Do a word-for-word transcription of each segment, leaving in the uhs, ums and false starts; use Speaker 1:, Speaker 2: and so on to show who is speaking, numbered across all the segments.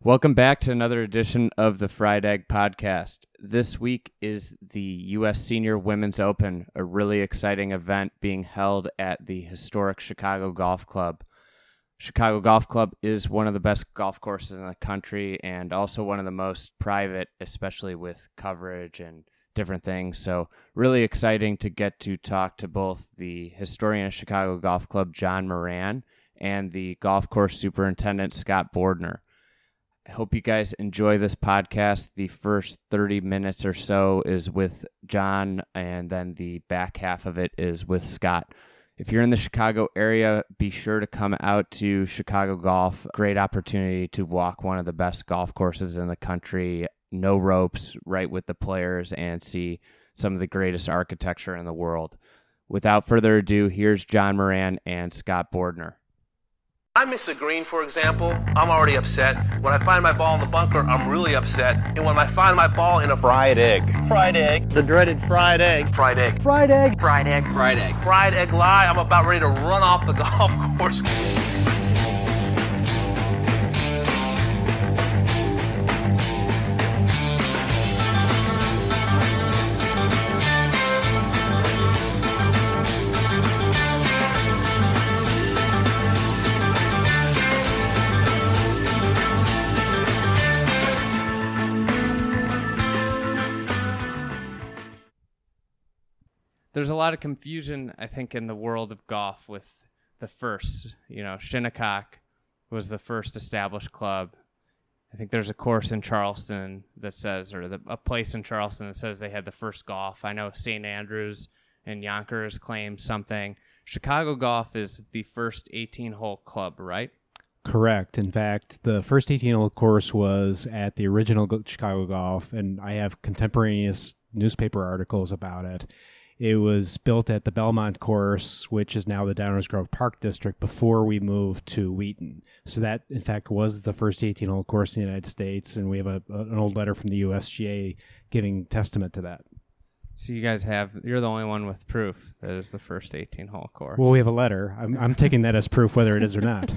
Speaker 1: Welcome back to another edition of the Fried Egg Podcast. This week is the U S Senior Women's Open, a really exciting event being held at the historic Chicago Golf Club. Chicago Golf Club is one of the best golf courses in the country and also one of the most private, especially with coverage and different things. So really exciting to get to talk to both the historian of Chicago Golf Club, John Moran, and the golf course superintendent, Scott Bordner. I hope you guys enjoy this podcast. The first thirty minutes or so is with John, and then the back half of it is with Scott. If you're in the Chicago area, be sure to come out to Chicago Golf. Great opportunity to walk one of the best golf courses in the country. No ropes, right with the players, and see some of the greatest architecture in the world. Without further ado, here's John Moran and Scott Bordner.
Speaker 2: I miss a green, for example, I'm already upset. When I find my ball in the bunker, I'm really upset. And when I find my ball in a fried egg.
Speaker 3: Fried egg. The dreaded fried egg.
Speaker 2: Fried egg.
Speaker 3: Fried egg.
Speaker 4: Fried egg.
Speaker 3: Fried egg.
Speaker 2: Fried egg lie, I'm about ready to run off the golf course.
Speaker 1: There's a lot of confusion, I think, in the world of golf with the first. You know, Shinnecock was the first established club. I think there's a course in Charleston that says, or the, a place in Charleston that says they had the first golf. I know Saint Andrews and Yonkers claim something. Chicago Golf is the first eighteen-hole club, right?
Speaker 5: Correct. In fact, the first eighteen-hole course was at the original Chicago Golf, and I have contemporaneous newspaper articles about it. It was built at the Belmont course, which is now the Downers Grove Park District, before we moved to Wheaton. So that, in fact, was the first eighteen-hole course in the United States, and we have a, a, an old letter from the U S G A giving testament to that.
Speaker 1: So you guys have, you're the only one with proof that it was the first eighteen-hole course.
Speaker 5: Well, we have a letter. I'm, I'm taking that as proof whether it is or not.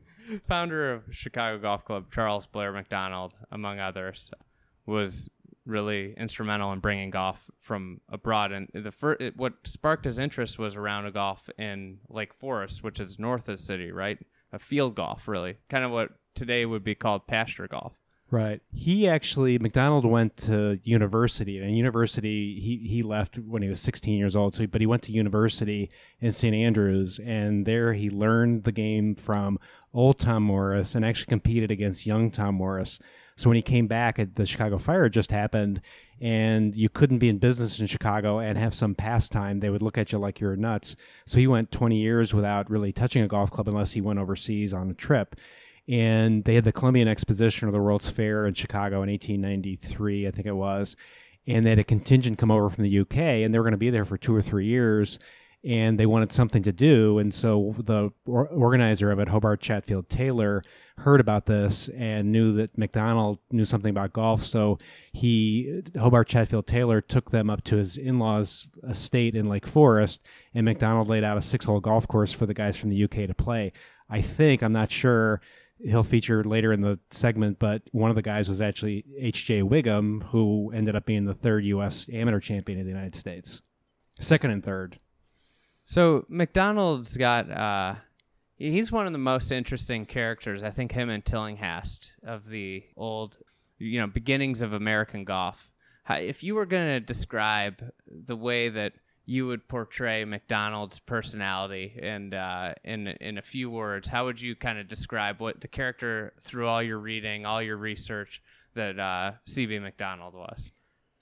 Speaker 1: Founder of Chicago Golf Club, Charles Blair McDonald, among others, was really instrumental in bringing golf from abroad. And the first, it, what sparked his interest was around a golf in Lake Forest, which is north of the city, right? A field golf, really. Kind of what today would be called pasture golf.
Speaker 5: Right. He actually, McDonald went to university, and university, he, he left when he was sixteen years old, so he, but he went to university in Saint Andrews, and there he learned the game from old Tom Morris and actually competed against young Tom Morris. So when he came back, the Chicago Fire just happened, and you couldn't be in business in Chicago and have some pastime. They would look at you like you were nuts. So he went twenty years without really touching a golf club unless he went overseas on a trip. And they had the Columbian Exposition, or the World's Fair, in Chicago in eighteen ninety-three, I think it was. And they had a contingent come over from the U K, and they were going to be there for two or three years. And they wanted something to do. And so the or- organizer of it, Hobart Chatfield Taylor, heard about this and knew that McDonald knew something about golf. So he, Hobart Chatfield Taylor, took them up to his in-laws' estate in Lake Forest, and McDonald laid out a six-hole golf course for the guys from the U K to play. I think, I'm not sure, he'll feature later in the segment, but one of the guys was actually H J Wiggum, who ended up being the third U S amateur champion of the United States. Second and third.
Speaker 1: So McDonald's got, uh, he's one of the most interesting characters, I think, him and Tillinghast, of the old, you know, beginnings of American golf. How, if you were going to describe the way that you would portray McDonald's personality and uh, in in a few words, how would you kind of describe what the character, through all your reading, all your research, that uh, C B McDonald was?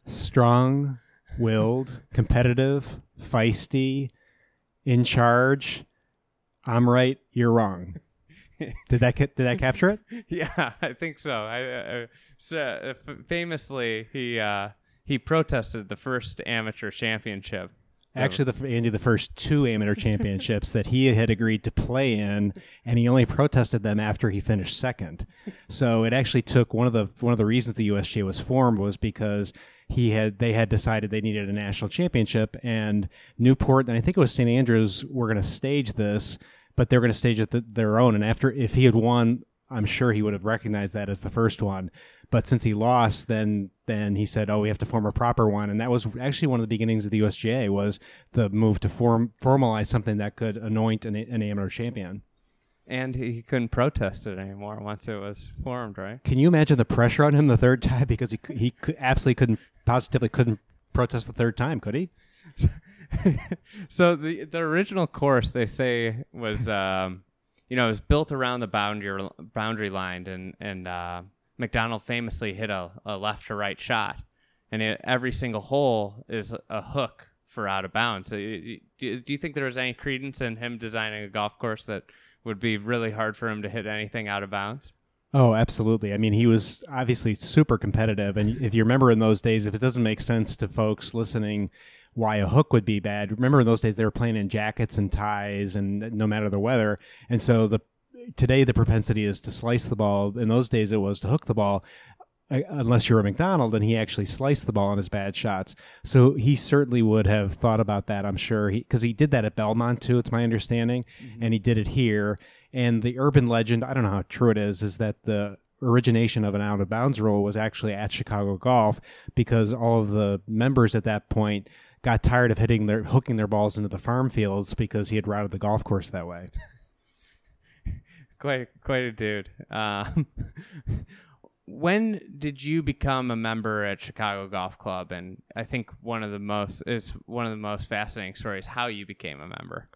Speaker 5: Strong-willed, competitive, feisty, in charge. I'm right, you're wrong. Did that did that capture it?
Speaker 1: Yeah, I think so. I, uh, so uh, f- famously, he uh, he protested the first amateur championship.
Speaker 5: Actually, the Andy, the first two amateur championships that he had agreed to play in, and he only protested them after he finished second. So it actually took one of the one of the reasons the U S G A was formed was because he had they had decided they needed a national championship, and Newport and I think it was Saint Andrews were going to stage this, but they were going to stage it th- their own. And after if he had won I'm sure he would have recognized that as the first one. But since he lost, then then he said, oh, we have to form a proper one. And that was actually one of the beginnings of the U S G A, was the move to form formalize something that could anoint an, an amateur champion.
Speaker 1: And he couldn't protest it anymore once it was formed, right?
Speaker 5: Can you imagine the pressure on him the third time? Because he he could, absolutely couldn't, positively couldn't protest the third time, could he?
Speaker 1: So the the original course, they say, was um, you know, it was built around the boundary boundary line, and and uh, McDonald famously hit a, a left to right shot, and it, every single hole is a hook for out of bounds. So you, do, do you think there was any credence in him designing a golf course that would be really hard for him to hit anything out of bounds?
Speaker 5: Oh, absolutely. I mean, he was obviously super competitive. And if you remember in those days, if it doesn't make sense to folks listening why a hook would be bad, remember in those days they were playing in jackets and ties and no matter the weather. And so the today the propensity is to slice the ball. In those days it was to hook the ball, unless you're a McDonald, and he actually sliced the ball on his bad shots. So he certainly would have thought about that, I'm sure, because he, he did that at Belmont too, it's my understanding, mm-hmm. and he did it here. And the urban legend, I don't know how true it is, is that the origination of an out-of-bounds rule was actually at Chicago Golf, because all of the members at that point got tired of hitting their hooking their balls into the farm fields because he had routed the golf course that way.
Speaker 1: quite, quite a dude. Um, When did you become a member at Chicago Golf Club? And I think one of the most is one of the most fascinating stories how you became a member.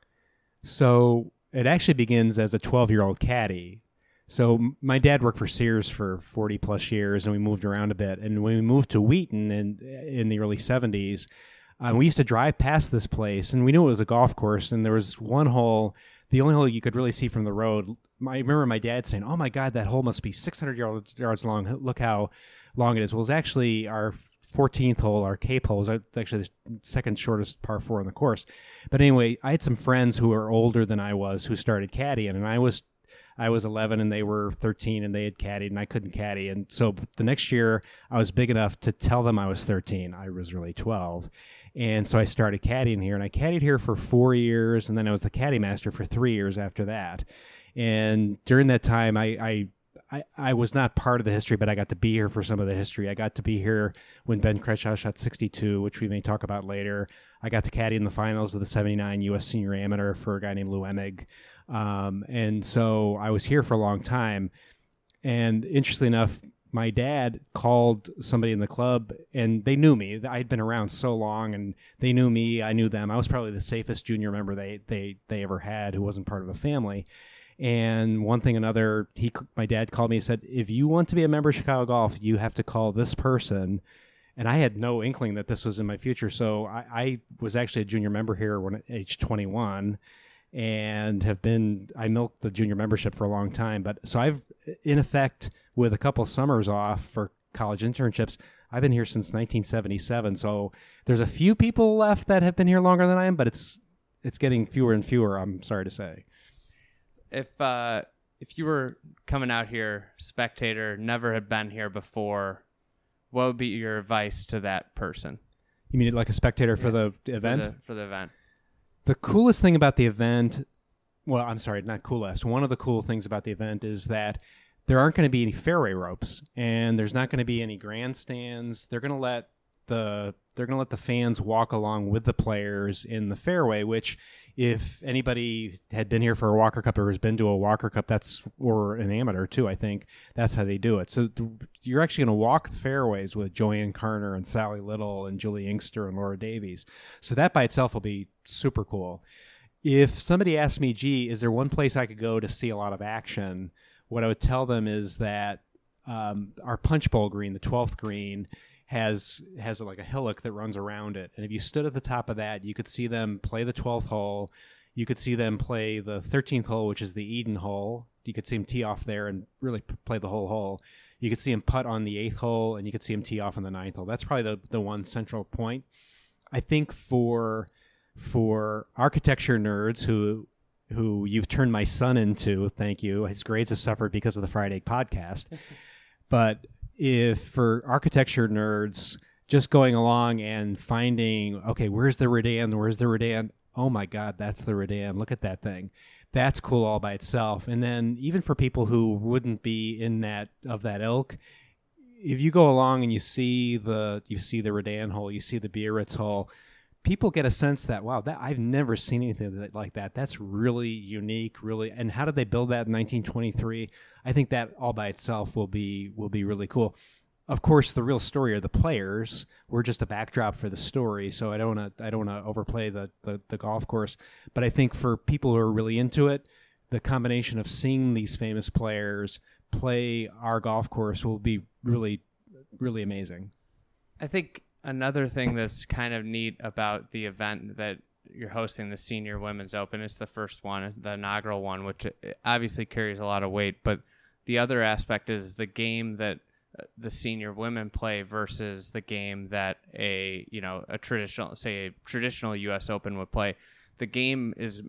Speaker 5: So it actually begins as a twelve-year-old caddy. So my dad worked for Sears for forty plus years, and we moved around a bit. And when we moved to Wheaton in in the early seventies, um, we used to drive past this place, and we knew it was a golf course. And there was one hole. The only hole you could really see from the road, I remember my dad saying, oh, my God, that hole must be six hundred yards, yards long. Look how long it is. Well, it's actually our fourteenth hole, our Cape hole. It's actually the second shortest par four on the course. But anyway, I had some friends who were older than I was who started caddying, and I was I was eleven and they were thirteen, and they had caddied, and I couldn't caddy. And so the next year, I was big enough to tell them I was thirteen. I was really twelve. And so I started caddying here, and I caddied here for four years, and then I was the caddy master for three years after that. And during that time, I, I I I was not part of the history, but I got to be here for some of the history. I got to be here when Ben Crenshaw shot sixty-two, which we may talk about later. I got to caddy in the finals of the seventy-nine U S Senior Amateur for a guy named Lou Emig. Um, and so I was here for a long time. And interestingly enough, my dad called somebody in the club, and they knew me. I'd been around so long, and they knew me. I knew them. I was probably the safest junior member they they they ever had who wasn't part of a family. And one thing another, he my dad called me and said, if you want to be a member of Chicago Golf, you have to call this person. And I had no inkling that this was in my future. So I, I was actually a junior member here when at age twenty-one. And have been, I milked the junior membership for a long time. But so I've, in effect, with a couple summers off for college internships, I've been here since nineteen seventy-seven. So there's a few people left that have been here longer than I am, but it's it's getting fewer and fewer, I'm sorry to say.
Speaker 1: If uh, if you were coming out here, spectator, never had been here before, what would be your advice to that person?
Speaker 5: You mean like a spectator for yeah, the event?
Speaker 1: For the, for the event.
Speaker 5: The coolest thing about the event, well, I'm sorry, not coolest. One of the cool things about the event is that there aren't going to be any fairway ropes, and there's not going to be any grandstands. They're going to let the they're going to let the fans walk along with the players in the fairway, which if anybody had been here for a Walker Cup or has been to a Walker Cup, that's or an amateur too, I think that's how they do it. So th- you're actually going to walk the fairways with Joanne Carner and Sally Little and Julie Inkster and Laura Davies. So that by itself will be super cool. If somebody asked me, gee, is there one place I could go to see a lot of action? What I would tell them is that um, our punch bowl green, the twelfth green, has has like a hillock that runs around it. And if you stood at the top of that, you could see them play the twelfth hole. You could see them play the thirteenth hole, which is the Eden hole. You could see them tee off there and really p- play the whole hole. You could see them putt on the eighth hole, and you could see them tee off on the ninth hole. That's probably the, the one central point. I think for for architecture nerds who who you've turned my son into, thank you. His grades have suffered because of the Fried Egg podcast. But if for architecture nerds, just going along and finding, okay, where's the Redan? Where's the Redan? Oh my God, that's the Redan. Look at that thing. that's cool all by itself. And then even for people who wouldn't be in that of that ilk, if you go along and you see the you see the Redan hole, you see the Biarritz hole, people get a sense that, wow, that I've never seen anything like that. That's really unique, really. And how did they build that in nineteen twenty-three? I think that all by itself will be will be really cool. Of course, the real story are the players. We're just a backdrop for the story, so I don't want to I don't want to overplay the, the the golf course. But I think for people who are really into it, the combination of seeing these famous players play our golf course will be really, really amazing.
Speaker 1: I think another thing that's kind of neat about the event that you're hosting, the Senior Women's Open, it's the first one, the inaugural one, which obviously carries a lot of weight. But the other aspect is the game that the senior women play versus the game that a you know a traditional, say a traditional U S Open would play. The game is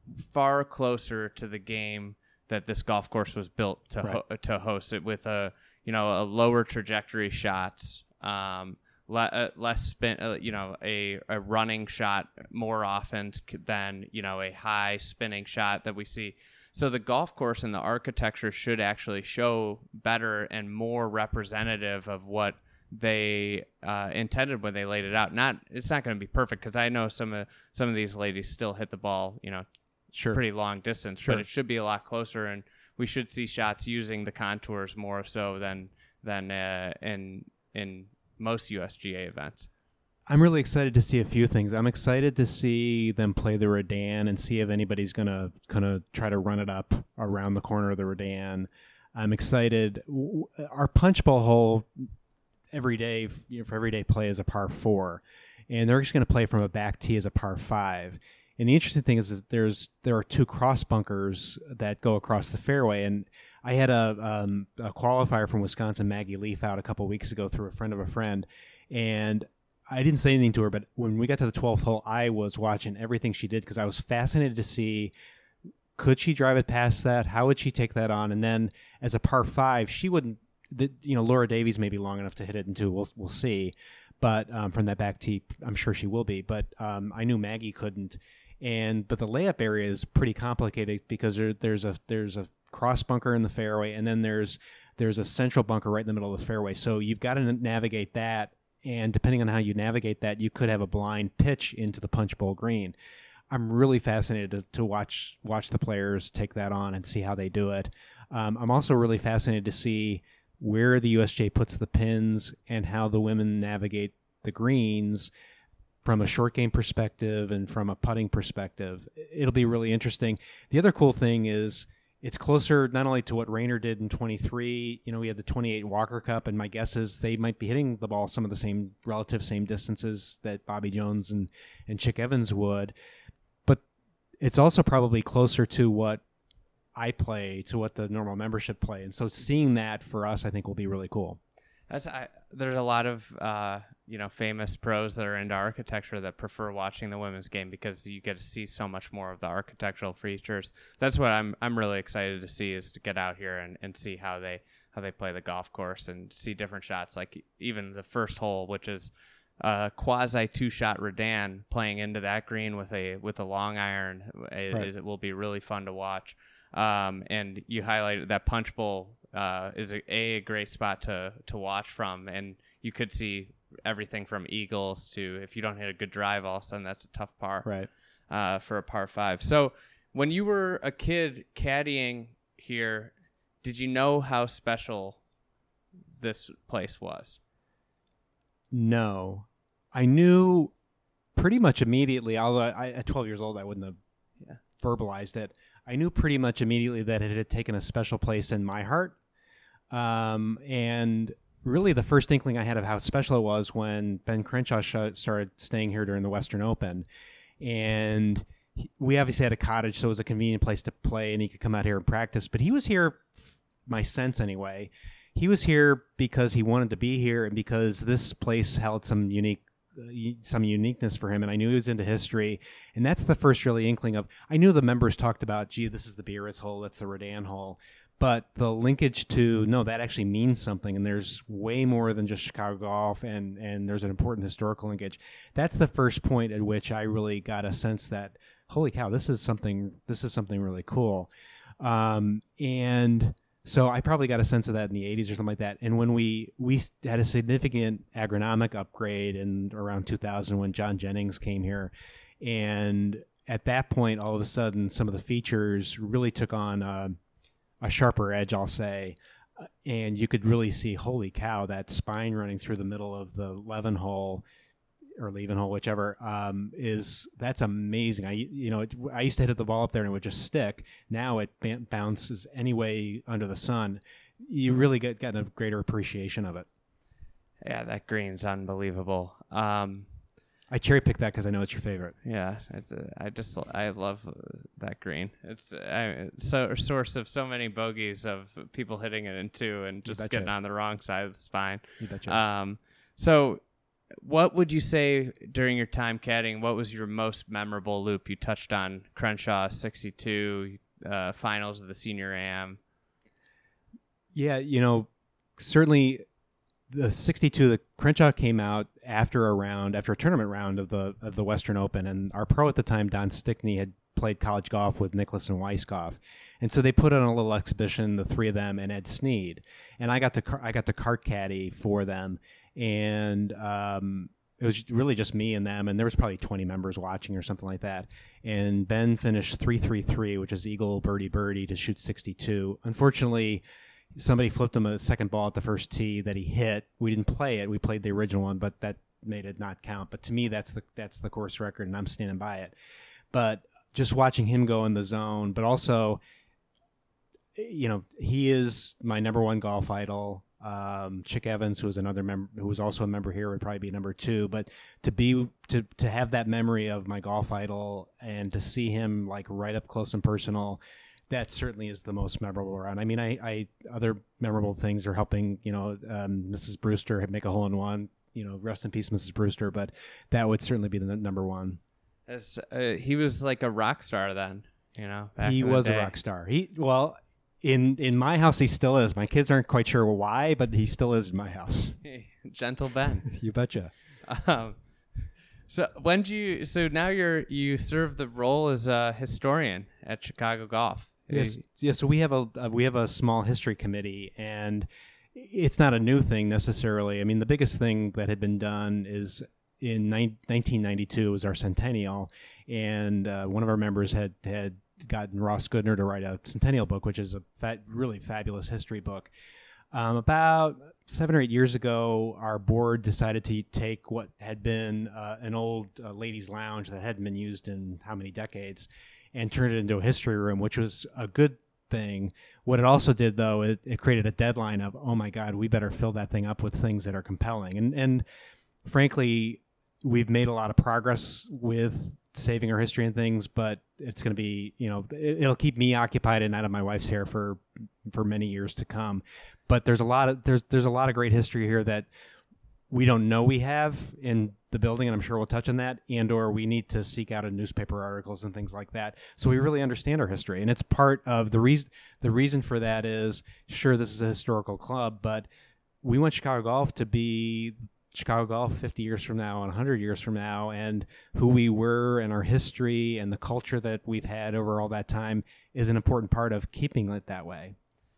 Speaker 1: far closer to the game that this golf course was built to
Speaker 5: right.
Speaker 1: ho- to host it, with a you know a lower trajectory shots, um, le- uh, less spin, uh, you know a, a running shot more often than you know a high spinning shot that we see. So the golf course and the architecture should actually show better and more representative of what they uh, intended when they laid it out. Not it's not going to be perfect, because I know some of some of these ladies still hit the ball, you know,
Speaker 5: sure.
Speaker 1: pretty long distance,
Speaker 5: sure.
Speaker 1: but it should be a lot closer, and we should see shots using the contours more so than than uh, in in most U S G A events.
Speaker 5: I'm really excited to see a few things. I'm excited to see them play the Redan and see if anybody's gonna gonna try to run it up around the corner of the Redan. I'm excited. Our punch bowl hole every day, you know, for everyday play is a par four, and they're just going to play from a back tee as a par five. And the interesting thing is that there's there are two cross bunkers that go across the fairway. And I had a, um, a qualifier from Wisconsin, Maggie Leaf, out a couple weeks ago through a friend of a friend, and I didn't say anything to her, but when we got to the twelfth hole, I was watching everything she did because I was fascinated to see, could she drive it past that? How would she take that on? And then as a par five, she wouldn't, the, you know, Laura Davies may be long enough to hit it into, we'll, we'll see. But um, from that back tee, I'm sure she will be. But um, I knew Maggie couldn't. And but the layup area is pretty complicated because there, there's a there's a cross bunker in the fairway, and then there's there's a central bunker right in the middle of the fairway. So you've got to navigate that. And depending on how you navigate that, you could have a blind pitch into the punch bowl green. I'm really fascinated to, to watch watch the players take that on and see how they do it. Um, I'm also really fascinated to see where the U S J puts the pins and how the women navigate the greens from a short game perspective and from a putting perspective. It'll be really interesting. The other cool thing is it's closer not only to what Raynor did in twenty-three, you know, we had the twenty-eight Walker Cup, and my guess is they might be hitting the ball some of the same relative same distances that Bobby Jones and, and Chick Evans would. But it's also probably closer to what I play, to what the normal membership play. And so seeing that for us, I think will be really cool.
Speaker 1: That's I, there's a lot of uh, you know famous pros that are into architecture that prefer watching the women's game because you get to see so much more of the architectural features. That's what I'm I'm really excited to see, is to get out here and, and see how they how they play the golf course and see different shots, like even the first hole, which is a quasi two shot Redan, playing into that green with a with a long iron. It,
Speaker 5: right.
Speaker 1: it will be really fun to watch. Um, and you highlighted that punch bowl. Uh, is a, a great spot to to watch from, and you could see everything from eagles to, if you don't hit a good drive, all of a sudden that's a tough par,
Speaker 5: right?
Speaker 1: Uh, for a par five. So when you were a kid caddying here, did you know how special this place was?
Speaker 5: No, I knew pretty much immediately. Although I, at twelve years old, I wouldn't have yeah. verbalized it. I knew pretty much immediately that it had taken a special place in my heart. Um, and really the first inkling I had of how special it was when Ben Crenshaw sh- started staying here during the Western Open. And he, we obviously had a cottage, so it was a convenient place to play, and he could come out here and practice. But he was here, my sense anyway, he was here because he wanted to be here and because this place held some unique some uniqueness for him, and I knew he was into history, and that's the first really inkling of, I knew the members talked about, gee, this is the Biarritz hole, that's the Redan hole, but the linkage to, no, that actually means something, and there's way more than just Chicago golf, and, and there's an important historical linkage. That's the first point at which I really got a sense that holy cow, this is something, this is something really cool. Um, and so I probably got a sense of that in the eighties or something like that. And when we, we had a significant agronomic upgrade in around two thousand when John Jennings came here. And at that point, all of a sudden, some of the features really took on uh, a sharper edge, I'll say. Uh, and you could really see, holy cow, that spine running through the middle of the Levin hole or Levin hole, whichever, um, is that's amazing. I you know it, I used to hit the ball up there and it would just stick. Now it b- bounces any way under the sun. You really get got a greater appreciation of it.
Speaker 1: Yeah, that green's unbelievable. Um,
Speaker 5: I cherry picked that because I know it's your favorite.
Speaker 1: Yeah, it's a, I just I love that green. It's I, so a source of so many bogeys of people hitting it in two and just getting on the wrong side of the spine.
Speaker 5: You betcha.
Speaker 1: Um, so. What would you say during your time caddying? What was your most memorable loop? You touched on Crenshaw sixty-two, uh, finals of the Senior A M.
Speaker 5: Yeah, you know, certainly the sixty-two, the Crenshaw came out after a round, after a tournament round of the of the Western Open, and our pro at the time, Don Stickney, had played college golf with Nicklaus and Weisskopf, and so they put on a little exhibition, the three of them and Ed Sneed, and I got to I got to cart caddy for them. And um, it was really just me and them, and there was probably twenty members watching or something like that. And Ben finished three three three, which is eagle, birdie, birdie to shoot sixty-two. Unfortunately, somebody flipped him a second ball at the first tee that he hit. We didn't play it. We played the original one, but that made it not count. But to me, that's the that's the course record, and I'm standing by it. But just watching him go in the zone, but also, you know, he is my number one golf idol. Um, Chick Evans, who was another member, who was also a member here, would probably be number two. But to be to to have that memory of my golf idol and to see him like right up close and personal, that certainly is the most memorable round. I mean, I, I other memorable things are helping, you know, um, Missus Brewster make a hole in one. You know, rest in peace, Missus Brewster. But that would certainly be the n- number one.
Speaker 1: As, uh, he was like a rock star then, you know. Back
Speaker 5: he
Speaker 1: in the
Speaker 5: was
Speaker 1: day.
Speaker 5: a rock star. He well. In in my house, he still is. My kids aren't quite sure why, but he still is in my house.
Speaker 1: Gentle Ben.
Speaker 5: You betcha.
Speaker 1: Um, so when do you? So now you're you serve the role as a historian at Chicago Golf.
Speaker 5: Yes. Yeah. So we have a uh, we have a small history committee, and it's not a new thing necessarily. I mean, the biggest thing that had been done is in ni- nineteen ninety-two was our centennial, and uh, one of our members had had. gotten Ross Goodner to write a centennial book, which is a fat, really fabulous history book. Um, about seven or eight years ago, our board decided to take what had been uh, an old uh, ladies' lounge that hadn't been used in how many decades and turn it into a history room, which was a good thing. What it also did, though, it, it created a deadline of, oh my God, we better fill that thing up with things that are compelling. And, and frankly, we've made a lot of progress with saving our history and things, but it's going to be, you know, it, it'll keep me occupied and out of my wife's hair for, for many years to come. But there's a lot of, there's, there's a lot of great history here that we don't know we have in the building, and I'm sure we'll touch on that, and or we need to seek out in newspaper articles and things like that, so we really understand our history. And it's part of the reason. The reason for that is, sure, this is a historical club, but we want Chicago Golf to be Chicago Golf fifty years from now and one hundred years from now, and who we were and our history and the culture that we've had over all that time is an important part of keeping it that way.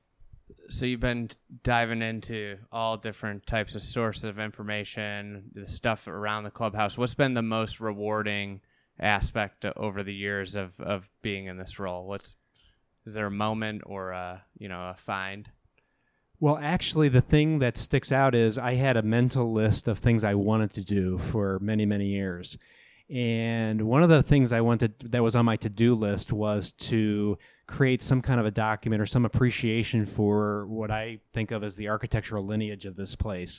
Speaker 1: So you've been diving into all different types of sources of information, the stuff around the clubhouse. What's been the most rewarding aspect over the years of, of being in this role? What's is there a moment or a, you know, a find?
Speaker 5: Well, actually, the thing that sticks out is I had a mental list of things I wanted to do for many, many years. And one of the things I wanted that was on my to-do list was to create some kind of a document or some appreciation for what I think of as the architectural lineage of this place.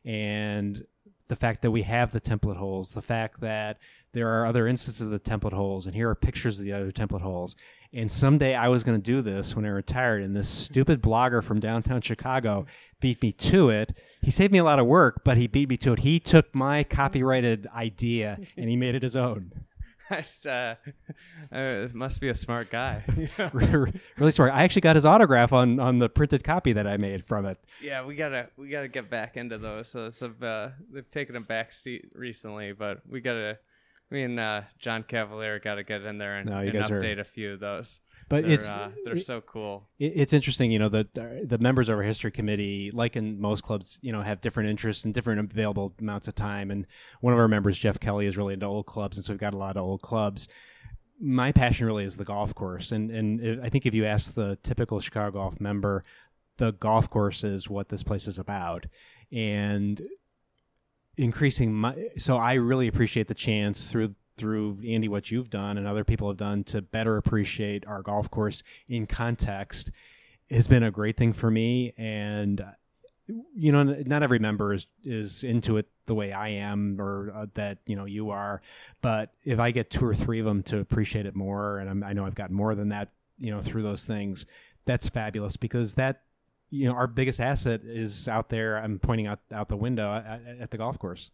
Speaker 5: And the fact that we have the template holes, the fact that there are other instances of the template holes, and here are pictures of the other template holes. And someday I was going to do this when I retired, and this stupid blogger from downtown Chicago beat me to it. He saved me a lot of work, but he beat me to it. He took my copyrighted idea, and he made it his own.
Speaker 1: That's, uh, uh, must be a smart guy.
Speaker 5: Really smart. I actually got his autograph on, on the printed copy that I made from it.
Speaker 1: Yeah, we gotta we gotta get back into those. So some, uh, they've taken a back seat recently, but we gotta Me and uh, John Cavalier got to get in there and,
Speaker 5: No, you
Speaker 1: and
Speaker 5: guys are-
Speaker 1: update a few of those.
Speaker 5: But
Speaker 1: they're,
Speaker 5: it's
Speaker 1: uh, they're
Speaker 5: it-
Speaker 1: so cool.
Speaker 5: It- It's interesting, you know, the the members of our history committee, like in most clubs, you know, have different interests and different available amounts of time. And one of our members, Jeff Kelly, is really into old clubs, and so we've got a lot of old clubs. My passion really is the golf course, and and if, I think if you ask the typical Chicago Golf member, the golf course is what this place is about, and increasing my. So I really appreciate the chance through. through Andy, what you've done and other people have done to better appreciate our golf course in context has been a great thing for me. And, you know, not every member is, is into it the way I am or uh, that, you know, you are. But if I get two or three of them to appreciate it more, and I'm, I know I've got more than that, you know, through those things, that's fabulous because that, you know, our biggest asset is out there. I'm pointing out, out the window at, at the golf course.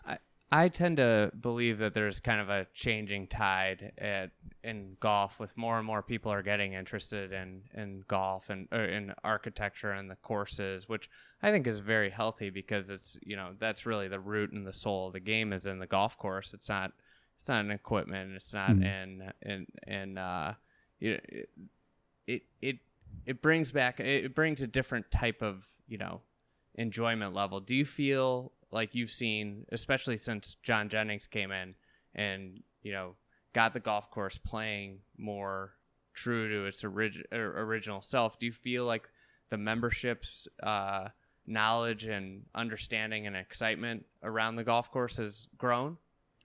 Speaker 1: I tend to believe that there's kind of a changing tide at, in golf with more and more people are getting interested in, in golf and or in architecture and the courses, which I think is very healthy because it's, you know, that's really the root and the soul of the game is in the golf course. It's not, it's not an equipment. It's not mm. in, in, in, uh, it, it, it, it brings back, it brings a different type of, you know, enjoyment level. Do you feel like you've seen, especially since John Jennings came in and, you know, got the golf course playing more true to its orig- original self, do you feel like the membership's uh, knowledge and understanding and excitement around the golf course has grown?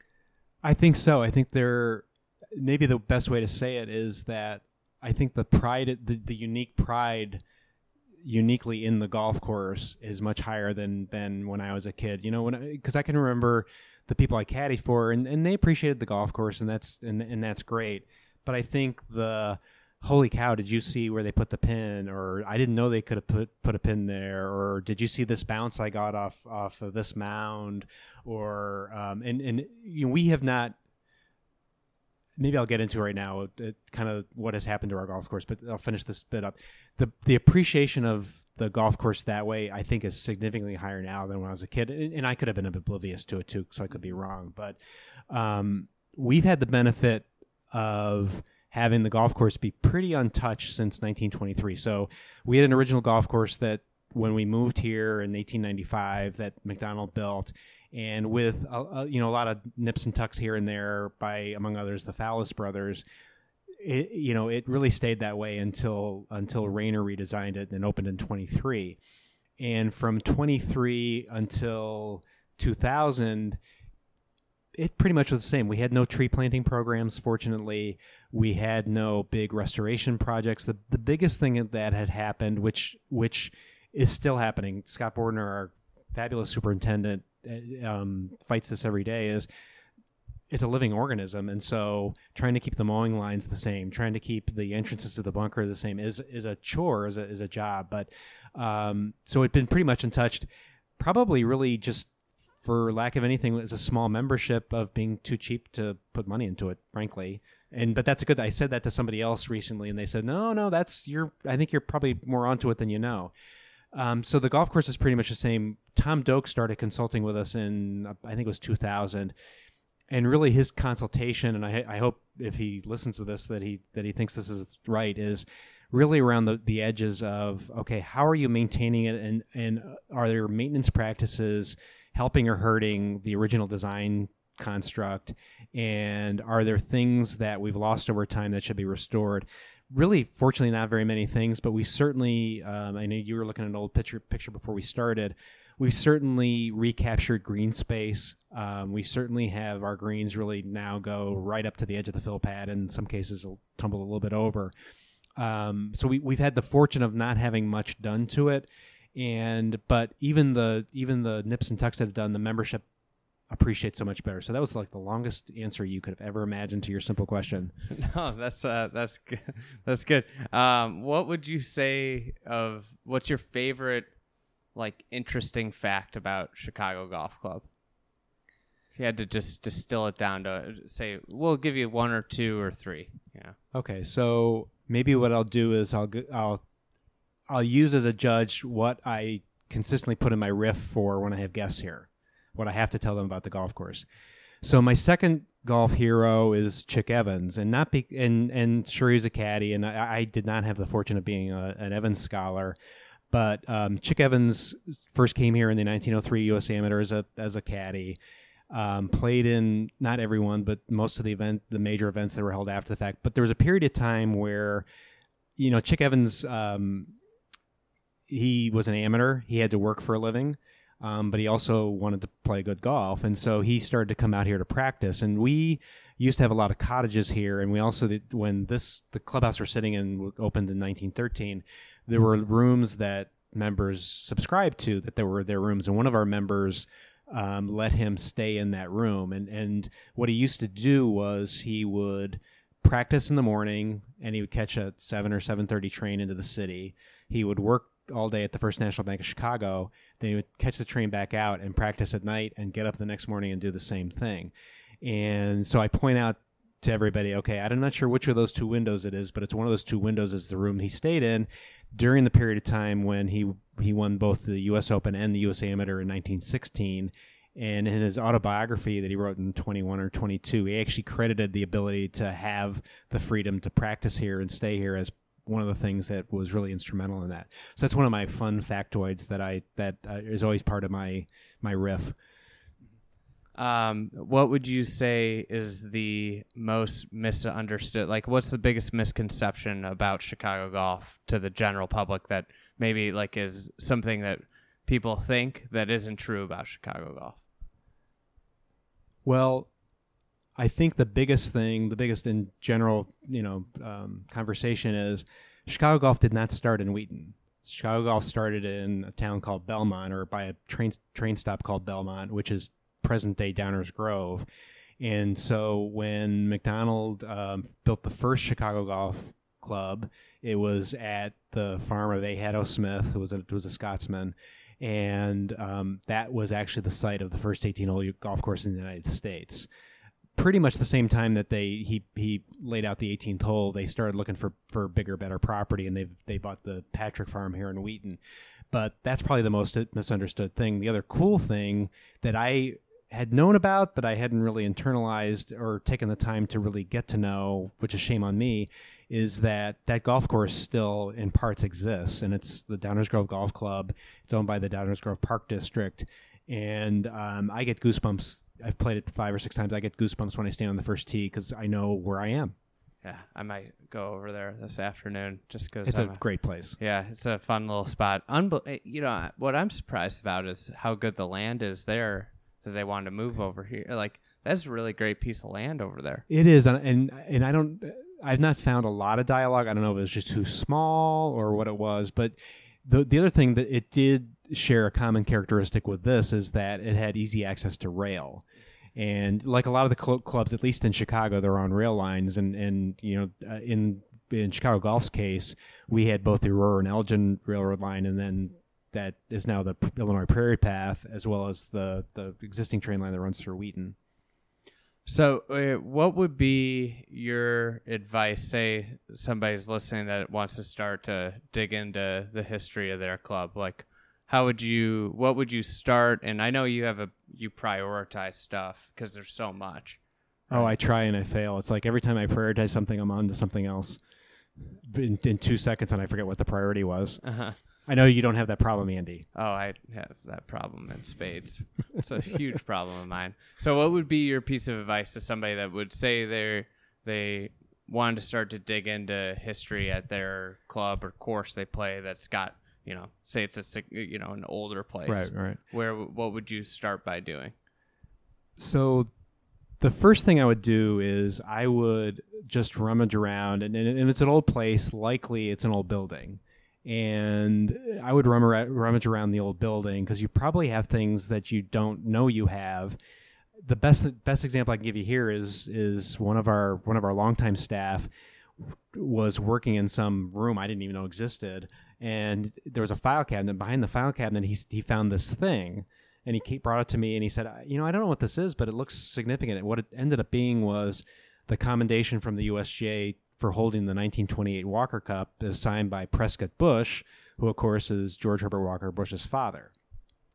Speaker 5: I think so. I think there, maybe the best way to say it is that I think the pride, the, the unique pride uniquely in the golf course is much higher than than when I was a kid, you know, when because I, I can remember the people I caddied for and, and they appreciated the golf course and that's and, and that's great, but I think the holy cow, did you see where they put the pin, or I didn't know they could have put put a pin there, or did you see this bounce I got off off of this mound, or um and and you know, we have not. Maybe I'll get into right now it, kind of what has happened to our golf course, but I'll finish this bit up. The the appreciation of the golf course that way, I think, is significantly higher now than when I was a kid. And, and I could have been oblivious to it too, so I could be wrong. But um, we've had the benefit of having the golf course be pretty untouched since nineteen twenty-three. So we had an original golf course that when we moved here in eighteen ninety-five that McDonald built. And with a, a, you know a lot of nips and tucks here and there by, among others, the Fallis brothers, it, you know it really stayed that way until until Rayner redesigned it and opened in twenty-three. And from twenty-three until two thousand, it pretty much was the same. We had no tree planting programs, fortunately. We had no big restoration projects. The the biggest thing that had happened, which which is still happening, Scott Bordner, our fabulous superintendent, um, fights this every day, is it's a living organism. And so trying to keep the mowing lines the same, trying to keep the entrances to the bunker the same is is a chore, is a, is a job. But um, so it's been pretty much untouched, probably really just for lack of anything, as a small membership of being too cheap to put money into it, frankly. And but that's a good. I said that to somebody else recently, and they said, "No, no, that's you're. I think you're probably more onto it than you know." Um, so the golf course is pretty much the same. Tom Doak started consulting with us in, I think it was two thousand, and really his consultation, and I, I hope if he listens to this that he that he thinks this is right, is really around the, the edges of, okay, how are you maintaining it, and and are there maintenance practices helping or hurting the original design construct, and are there things that we've lost over time that should be restored? Really, fortunately, not very many things, but we certainly, um, I know you were looking at an old picture picture before we started, we've certainly recaptured green space. Um, we certainly have our greens really now go right up to the edge of the fill pad, and in some cases will tumble a little bit over. Um, so we, we've had the fortune of not having much done to it, and but even the even the nips and tucks that have done, the membership appreciate so much better. So that was like the longest answer you could have ever imagined to your simple question.
Speaker 1: No, that's uh, that's good. That's good. Um, what would you say of what's your favorite, like, interesting fact about Chicago Golf Club? If you had to just distill it down to say, we'll give you one or two or three. Yeah.
Speaker 5: Okay, so maybe what I'll do is I'll I'll I'll use as a judge what I consistently put in my riff for when I have guests here, what I have to tell them about the golf course. So my second golf hero is Chick Evans, and not be, and and sure he's a caddy, and I, I did not have the fortune of being a, an Evans scholar, but um, Chick Evans first came here in the nineteen oh three U S Amateur as a as a caddy. Um, played in not everyone, but most of the event, the major events that were held after the fact. But there was a period of time where, you know, Chick Evans, um, he was an amateur. He had to work for a living, um, but he also wanted to play good golf. And so he started to come out here to practice. And we used to have a lot of cottages here. And we also, did, when this, the clubhouse we're sitting in opened in nineteen thirteen, there were rooms that members subscribed to, that there were their rooms. And one of our members Um, let him stay in that room. And, and what he used to do was he would practice in the morning, and he would catch a seven or seven thirty train into the city. He would work all day at the First National Bank of Chicago. Then he would catch the train back out and practice at night and get up the next morning and do the same thing. And so I point out to everybody, okay, I'm not sure which of those two windows it is, but it's one of those two windows is the room he stayed in during the period of time when he he won both the U S Open and the U S Amateur in nineteen sixteen. And in his autobiography that he wrote in twenty-one or twenty-two, he actually credited the ability to have the freedom to practice here and stay here as one of the things that was really instrumental in that. So that's one of my fun factoids that I that uh, is always part of my my riff.
Speaker 1: Um, what would you say is the most misunderstood? Like, what's the biggest misconception about Chicago golf to the general public that maybe like is something that people think that isn't true about Chicago golf?
Speaker 5: Well, I think the biggest thing, the biggest in general, you know, um, conversation is Chicago golf did not start in Wheaton. Chicago golf started in a town called Belmont, or by a train train stop called Belmont, which is present-day Downers Grove. And so when McDonald um, built the first Chicago Golf Club, it was at the farm of A. Haddo Smith, who was a, who was a Scotsman, and um, that was actually the site of the first eighteen-hole golf course in the United States. Pretty much the same time that they he he laid out the eighteenth hole, they started looking for, for bigger, better property, and they they bought the Patrick Farm here in Wheaton. But that's probably the most misunderstood thing. The other cool thing that I had known about, but I hadn't really internalized or taken the time to really get to know, which is shame on me, is that that golf course still in parts exists, and it's the Downers Grove Golf Club. It's owned by the Downers Grove Park District, and um, I get goosebumps. I've played it five or six times. I get goosebumps when I stand on the first tee because I know where I am.
Speaker 1: Yeah, I might go over there this afternoon just because
Speaker 5: it's
Speaker 1: I'm
Speaker 5: a, a great place.
Speaker 1: Yeah, it's a fun little spot. Unbe- you know, what I'm surprised about is how good the land is there that they wanted to move over here. Like, that's a really great piece of land over there.
Speaker 5: It is, and and, and I don't, I've not found a lot of dialogue. I don't know if it was just too small or what it was, but the the other thing that it did share a common characteristic with this is that it had easy access to rail. And like a lot of the cl- clubs, at least in Chicago, they're on rail lines. And, and you know, uh, in in Chicago Golf's case, we had both the Aurora and Elgin Railroad line, and then that is now the Illinois Prairie Path, as well as the, the existing train line that runs through Wheaton.
Speaker 1: So uh, what would be your advice, say somebody's listening that wants to start to dig into the history of their club? Like, how would you, what would you start? And I know you have a, you prioritize stuff because there's so much.
Speaker 5: Right? Oh, I try and I fail. It's like every time I prioritize something, I'm on to something else in, in two seconds and I forget what the priority was. Uh-huh. I know you don't have that problem, Andy.
Speaker 1: Oh, I have that problem in spades. It's a huge problem of mine. So what would be your piece of advice to somebody that would say they they wanted to start to dig into history at their club or course they play that's got, you know, say it's a, you know, an older place.
Speaker 5: Right, right.
Speaker 1: Where, what would you start by doing?
Speaker 5: So the first thing I would do is I would just rummage around, and, and if it's an old place, likely it's an old building. And I would rummage, rummage around the old building because you probably have things that you don't know you have. The best best example I can give you here is is one of our one of our longtime staff was working in some room I didn't even know existed, and there was a file cabinet. Behind the file cabinet, he he found this thing, and he brought it to me, and he said, "You know, I don't know what this is, but it looks significant." And what it ended up being was the commendation from the U S G A for holding the nineteen twenty-eight Walker Cup is signed by Prescott Bush, who, of course, is George Herbert Walker Bush's father.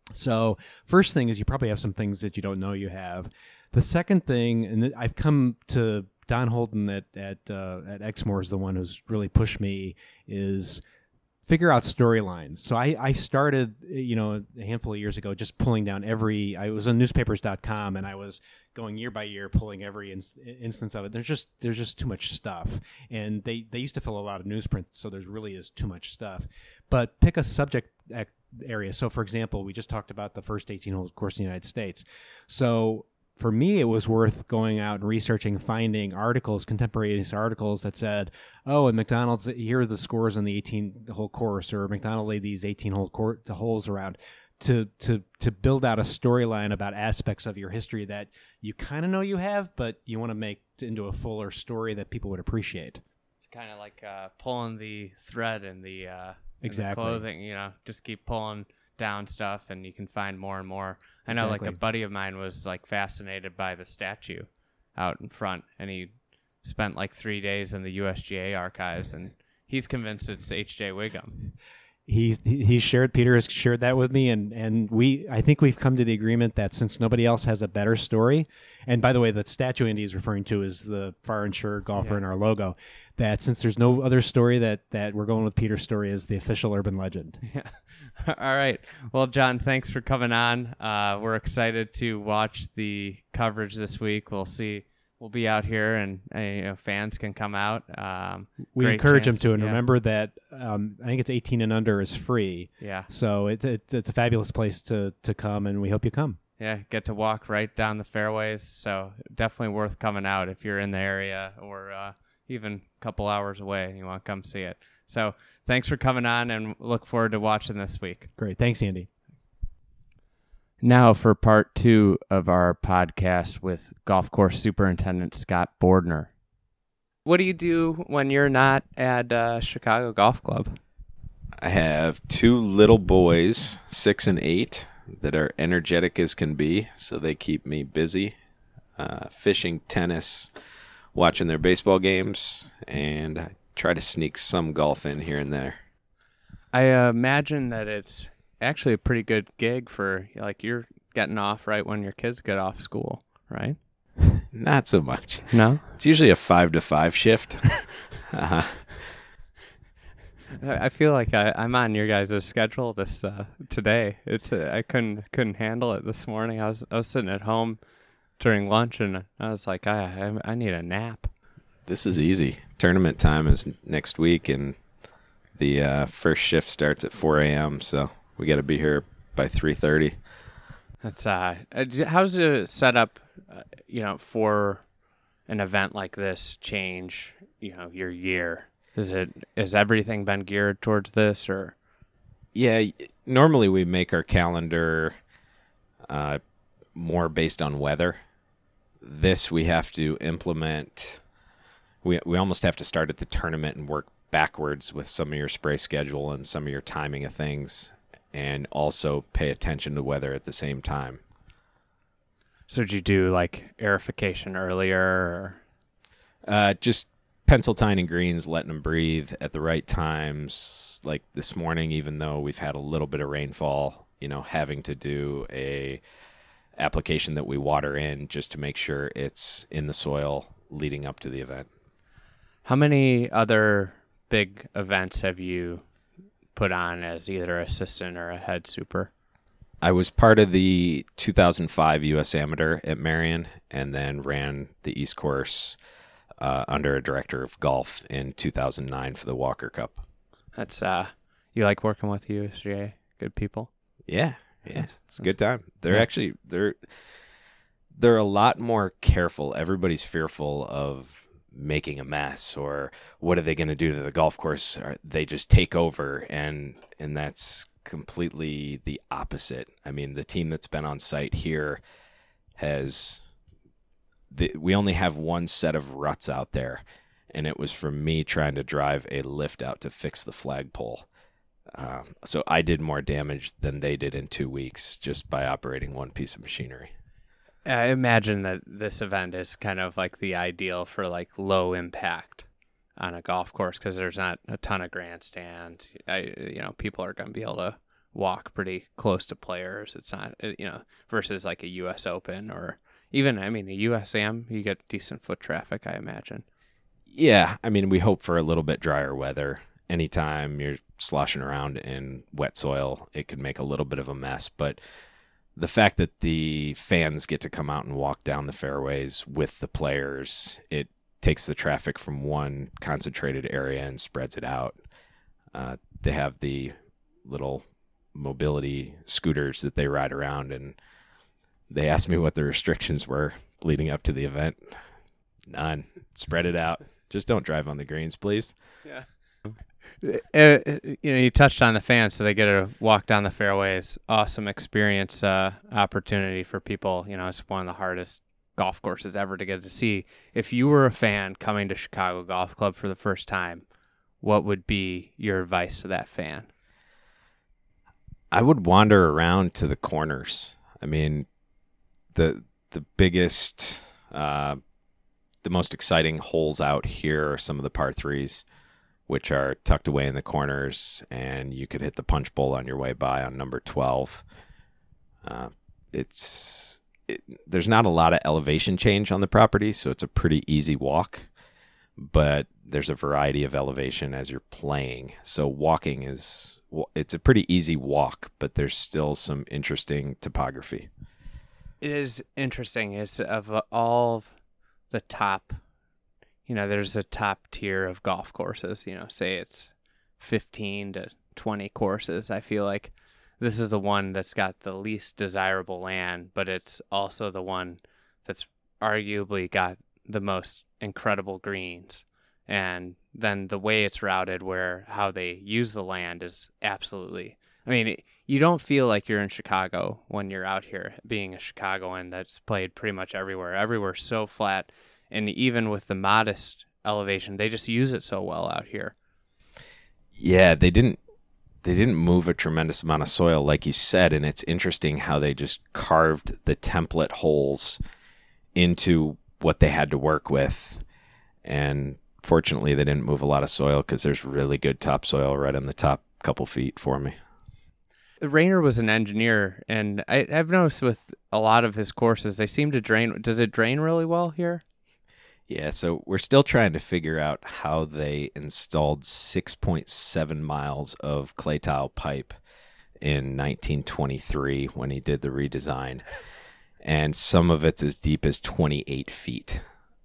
Speaker 5: So first thing is you probably have some things that you don't know you have. The second thing, and th- I've come to Don Holden at at uh, at Exmoor is the one who's really pushed me, is figure out storylines. So I, I started, you know, a handful of years ago just pulling down every, I was on newspapers dot com and I was going year by year pulling every in, instance of it. There's just there's just too much stuff. And they, they used to fill a lot of newsprint, so there really is too much stuff. But pick a subject area. So, for example, we just talked about the first eighteen-hole course in the United States. So for me, it was worth going out and researching, finding articles, contemporaneous articles that said, oh, at McDonald's, here are the scores on the eighteen-hole course, or McDonald laid these eighteen-hole cor- the holes around, to to to build out a storyline about aspects of your history that you kind of know you have, but you want to make into a fuller story that people would appreciate.
Speaker 1: It's kind of like uh, pulling the thread in the, uh,
Speaker 5: exactly.
Speaker 1: in the clothing, you know, just keep pulling down stuff and you can find more and more. I know
Speaker 5: Exactly.
Speaker 1: like a buddy of mine was like fascinated by the statue out in front, and he spent like three days in the U S G A archives, and he's convinced it's H J Wiggum.
Speaker 5: He's he shared Peter has shared that with me, and and we I think we've come to the agreement that since nobody else has a better story, and by the way, the statue Andy is referring to is the Far Insured golfer
Speaker 1: Yeah.
Speaker 5: in our logo, that since there's no other story, that that we're going with Peter's story as the official urban legend.
Speaker 1: Yeah. All right. Well, John, thanks for coming on. Uh, we're excited to watch the coverage this week. We'll see. We'll be out here, and uh, you know, fans can come out. Um,
Speaker 5: We
Speaker 1: great
Speaker 5: encourage
Speaker 1: chance-
Speaker 5: them to, and
Speaker 1: yeah.
Speaker 5: remember that um, I think it's eighteen and under is free.
Speaker 1: Yeah.
Speaker 5: So it's it's it's a fabulous place to to come, and we hope you come.
Speaker 1: Yeah, get to walk right down the fairways. So definitely worth coming out if you're in the area, or uh, even a couple hours away and you want to come see it. So thanks for coming on, and look forward to watching this week.
Speaker 5: Great, thanks, Andy.
Speaker 1: Now for part two of our podcast with Golf Course Superintendent Scott Bordner. What do you do when you're not at uh, Chicago Golf Club?
Speaker 4: I have two little boys, six and eight, that are energetic as can be, so they keep me busy. Uh, fishing, tennis, watching their baseball games, and I try to sneak some golf in here and there.
Speaker 1: I uh, imagine that it's actually a pretty good gig for, like, you're getting off right when your kids get off school, right?
Speaker 4: Not so much.
Speaker 1: No?
Speaker 4: It's usually a five to five shift. uh-huh.
Speaker 1: I feel like I, I'm on your guys' schedule this uh, today. It's uh, I couldn't couldn't handle it this morning. I was I was sitting at home during lunch, and I was like, I I, I need a nap.
Speaker 4: This is easy. Tournament time is next week, and the uh, first shift starts at four a.m., so we got to be here by three thirty.
Speaker 1: That's uh, uh, how's the setup, uh, you know, for an event like this change, you know, your year? Is it has everything been geared towards this, or?
Speaker 4: Yeah, normally we make our calendar uh, more based on weather. This we have to implement. We we almost have to start at the tournament and work backwards with some of your spray schedule and some of your timing of things, and also pay attention to weather at the same time.
Speaker 1: So did you do like aerification earlier? Or?
Speaker 4: Uh, just pencil tying greens, letting them breathe at the right times. Like this morning, even though we've had a little bit of rainfall, you know, having to do a application that we water in just to make sure it's in the soil leading up to the event.
Speaker 1: How many other big events have you put on as either assistant or a head super?
Speaker 4: I was part of the two thousand five U S Amateur at Marion, and then ran the East Course uh, under a director of golf in two thousand nine for the Walker Cup.
Speaker 1: That's uh, you like working with U S G A? Good people.
Speaker 4: Yeah, yeah, it's a good time. They're
Speaker 1: Yeah.
Speaker 4: actually they're they're a lot more careful. Everybody's fearful of making a mess, or what are they going to do to the golf course? Or they just take over, and and that's completely the opposite. I mean, the team that's been on site here has the, we only have one set of ruts out there, and it was from me trying to drive a lift out to fix the flagpole. Um, so I did more damage than they did in two weeks just by operating one piece of machinery.
Speaker 1: I imagine that this event is kind of like the ideal for like low impact on a golf course, because there's not a ton of grandstands. I, you know, people are going to be able to walk pretty close to players. It's not, you know, versus like a U S Open or even, I mean, a U S A M, you get decent foot traffic, I imagine.
Speaker 4: Yeah, I mean, we hope for a little bit drier weather. Anytime you're sloshing around in wet soil, it could make a little bit of a mess. But the fact that the fans get to come out and walk down the fairways with the players, it takes the traffic from one concentrated area and spreads it out. Uh, they have the little mobility scooters that they ride around, and they asked me what the restrictions were leading up to the event. None. Spread it out. Just don't drive on the greens, please.
Speaker 1: Yeah. Uh, you know, you touched on the fans, so they get to walk down the fairways. Awesome experience, uh, opportunity for people. You know, it's one of the hardest golf courses ever to get to see. If you were a fan coming to Chicago Golf Club for the first time, what would be your advice to that fan?
Speaker 4: I would wander around to the corners. I mean, the the biggest, uh, the most exciting holes out here are some of the par threes, which are tucked away in the corners, and you could hit the punch bowl on your way by on number twelve. Uh, it's it, there's not a lot of elevation change on the property, so it's a pretty easy walk, but there's a variety of elevation as you're playing. So walking is, it's a pretty easy walk, but there's still some interesting topography.
Speaker 1: It is interesting. It's of all the top, you know, there's a top tier of golf courses, you know, say it's fifteen to twenty courses. I feel like this is the one that's got the least desirable land, but it's also the one that's arguably got the most incredible greens. And then the way it's routed, where how they use the land is absolutely, I mean, it, you don't feel like you're in Chicago when you're out here, being a Chicagoan that's played pretty much everywhere. Everywhere's so flat. And even with the modest elevation, they just use it so well out here.
Speaker 4: Yeah, they didn't they didn't move a tremendous amount of soil, like you said, and it's interesting how they just carved the template holes into what they had to work with. And fortunately, they didn't move a lot of soil because there's really good topsoil right on the top couple feet for me.
Speaker 1: Rayner was an engineer, and I, I've noticed with a lot of his courses, they seem to drain. Does it drain really well here?
Speaker 4: Yeah, so we're still trying to figure out how they installed six point seven miles of clay tile pipe in nineteen twenty-three when he did the redesign. And some of it's as deep as twenty-eight feet.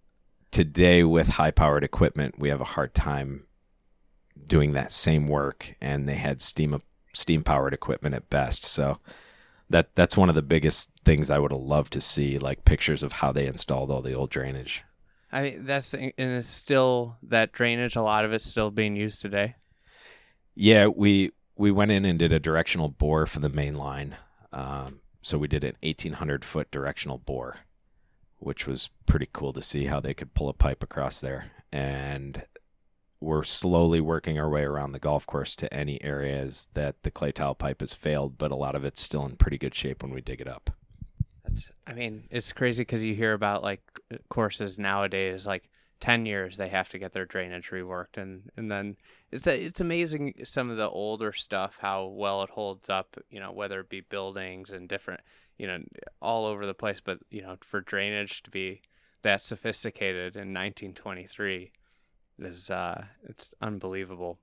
Speaker 4: Today, with high-powered equipment, we have a hard time doing that same work, and they had steam steam-powered equipment at best. So that that's one of the biggest things I would have loved to see, like pictures of how they installed all the old drainage.
Speaker 1: I mean, that's, and it's still, that drainage, a lot of it's still being used today.
Speaker 4: Yeah, we we went in and did a directional bore for the main line. Um, so we did an eighteen hundred foot directional bore, which was pretty cool to see how they could pull a pipe across there. And we're slowly working our way around the golf course to any areas that the clay tile pipe has failed, but a lot of it's still in pretty good shape when we dig it up.
Speaker 1: That's, I mean, it's crazy because you hear about like courses nowadays, like ten years they have to get their drainage reworked, and and then it's it's amazing some of the older stuff, how well it holds up, you know, whether it be buildings and different, you know, all over the place, but you know, for drainage to be that sophisticated in nineteen twenty-three is uh it's unbelievable.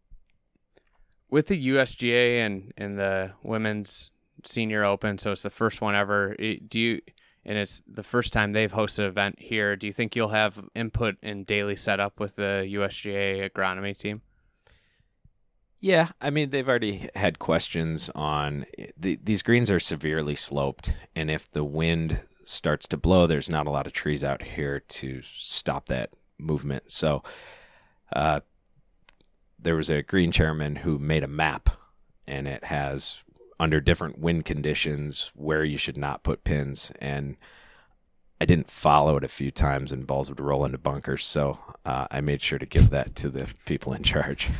Speaker 1: With the U S G A and and the women's senior open, so it's the first one ever, do you, and it's the first time they've hosted an event here, do you think you'll have input in daily setup with the U S G A agronomy team?
Speaker 4: Yeah, I mean, they've already had questions on the, these greens are severely sloped, and if the wind starts to blow, there's not a lot of trees out here to stop that movement. So uh, there was a green chairman who made a map, and it has under different wind conditions where you should not put pins, and I didn't follow it a few times and balls would roll into bunkers, so uh, I made sure to give that to the people in charge.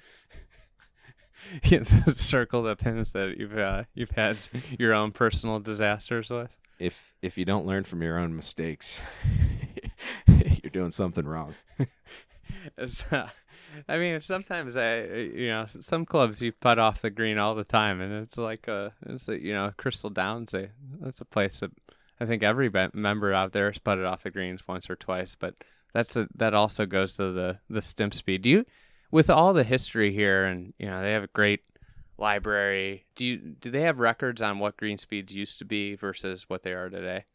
Speaker 1: Yeah, circle the pins that you've uh, you've had your own personal disasters with.
Speaker 4: If if you don't learn from your own mistakes, you're doing something wrong.
Speaker 1: It's, uh, I mean, sometimes I, you know, some clubs you putt off the green all the time, and it's like a, it's a, you know, Crystal Downs. They, that's a place that I think every be- member out there has putted off the greens once or twice. But that's a, that also goes to the the stimp speed. Do you, with all the history here, and you know, they have a great library. Do you do they have records on what green speeds used to be versus what they are today?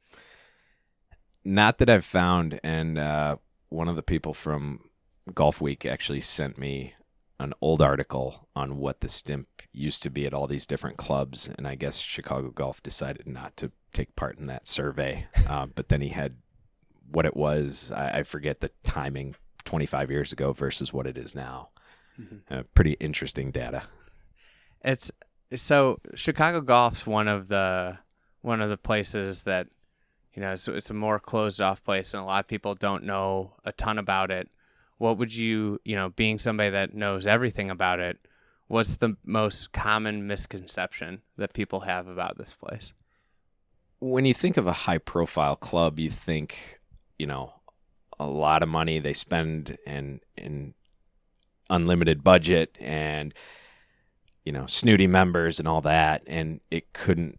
Speaker 4: Not that I've found, and uh, one of the people from Golf Week actually sent me an old article on what the stimp used to be at all these different clubs, and I guess Chicago Golf decided not to take part in that survey. Uh, but then he had what it was, I, I forget the timing, twenty-five years ago versus what it is now. Mm-hmm. Uh, pretty interesting data.
Speaker 1: It's so Chicago Golf's one of the one of the places that, you know, so it's a more closed off place, and a lot of people don't know a ton about it. What would you, you know, being somebody that knows everything about it, what's the most common misconception that people have about this place?
Speaker 4: When you think of a high profile club, you think, you know, a lot of money they spend in in unlimited budget and, you know, snooty members and all that, and it couldn't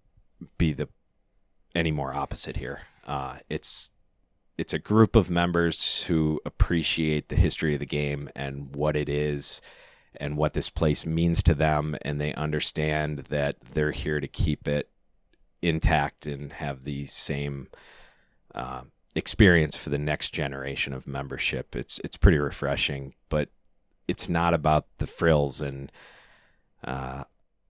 Speaker 4: be the any more opposite here. Uh, it's it's a group of members who appreciate the history of the game and what it is and what this place means to them, and they understand that they're here to keep it intact and have the same uh, experience for the next generation of membership. It's it's pretty refreshing, but it's not about the frills and uh,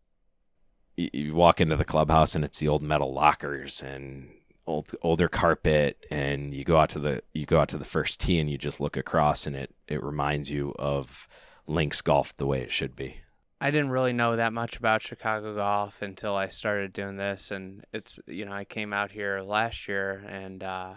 Speaker 4: you, you walk into the clubhouse and it's the old metal lockers and old older carpet, and you go out to the you go out to the first tee and you just look across and it it reminds you of links golf the way it should be.
Speaker 1: I didn't really know that much about Chicago Golf until I started doing this, and it's, you know, I came out here last year, and uh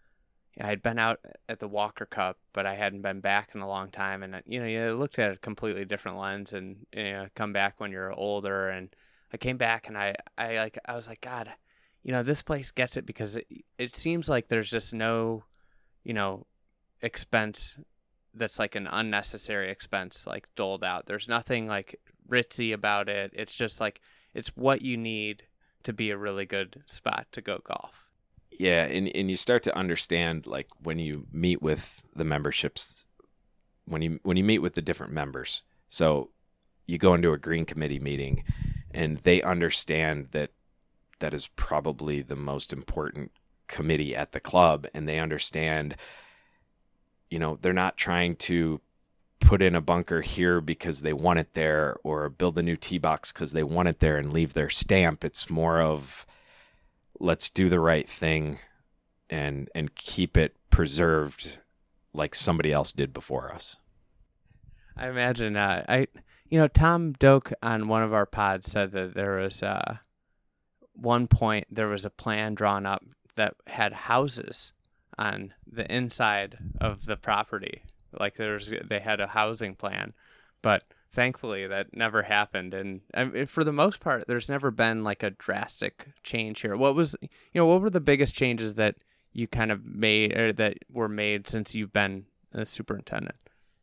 Speaker 1: I had been out at the Walker Cup, but I hadn't been back in a long time, and you know, you looked at a completely different lens, and you know, come back when you're older, and I came back and I I like I was like, God, you know, this place gets it, because it, it seems like there's just no, you know, expense that's like an unnecessary expense like doled out. There's nothing like ritzy about it. It's just like, it's what you need to be a really good spot to go golf.
Speaker 4: Yeah, and, and you start to understand, like, when you meet with the memberships, when you when you meet with the different members. So you go into a green committee meeting and they understand that that is probably the most important committee at the club, and they understand, you know, they're not trying to put in a bunker here because they want it there, or build a new tee box because they want it there and leave their stamp. It's more of, let's do the right thing and and keep it preserved like somebody else did before us.
Speaker 1: I imagine, uh, I, you know, Tom Doak on one of our pods said that there was uh, one point, there was a plan drawn up that had houses on the inside of the property. Like there's, they had a housing plan, but thankfully that never happened. And, and for the most part, there's never been like a drastic change here. What was, you know, what were the biggest changes that you kind of made, or that were made since you've been a superintendent?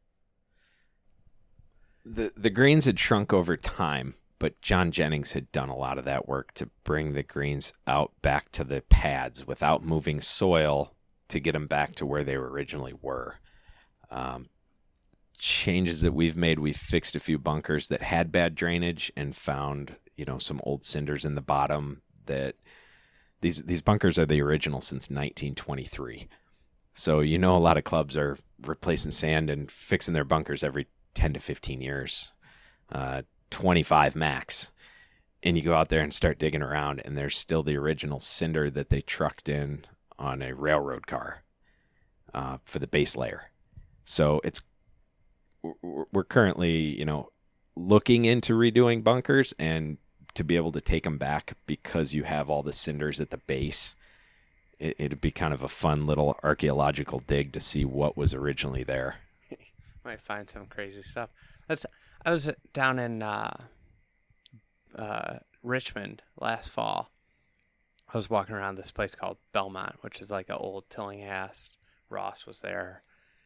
Speaker 4: The the greens had shrunk over time, but John Jennings had done a lot of that work to bring the greens out back to the pads without moving soil to get them back to where they originally were. Um, changes that we've made, we've fixed a few bunkers that had bad drainage and found, you know, some old cinders in the bottom. That these these bunkers are the original since nineteen twenty-three. So, you know, a lot of clubs are replacing sand and fixing their bunkers every ten to fifteen years, uh, twenty-five max. And you go out there and start digging around, and there's still the original cinder that they trucked in on a railroad car uh, for the base layer. So it's we're currently, you know, looking into redoing bunkers, and to be able to take them back because you have all the cinders at the base, it, it'd be kind of a fun little archaeological dig to see what was originally there.
Speaker 1: Might find some crazy stuff. That's I was down in uh, uh, Richmond last fall. I was walking around this place called Belmont, which is like an old Tillinghast. Ross was there.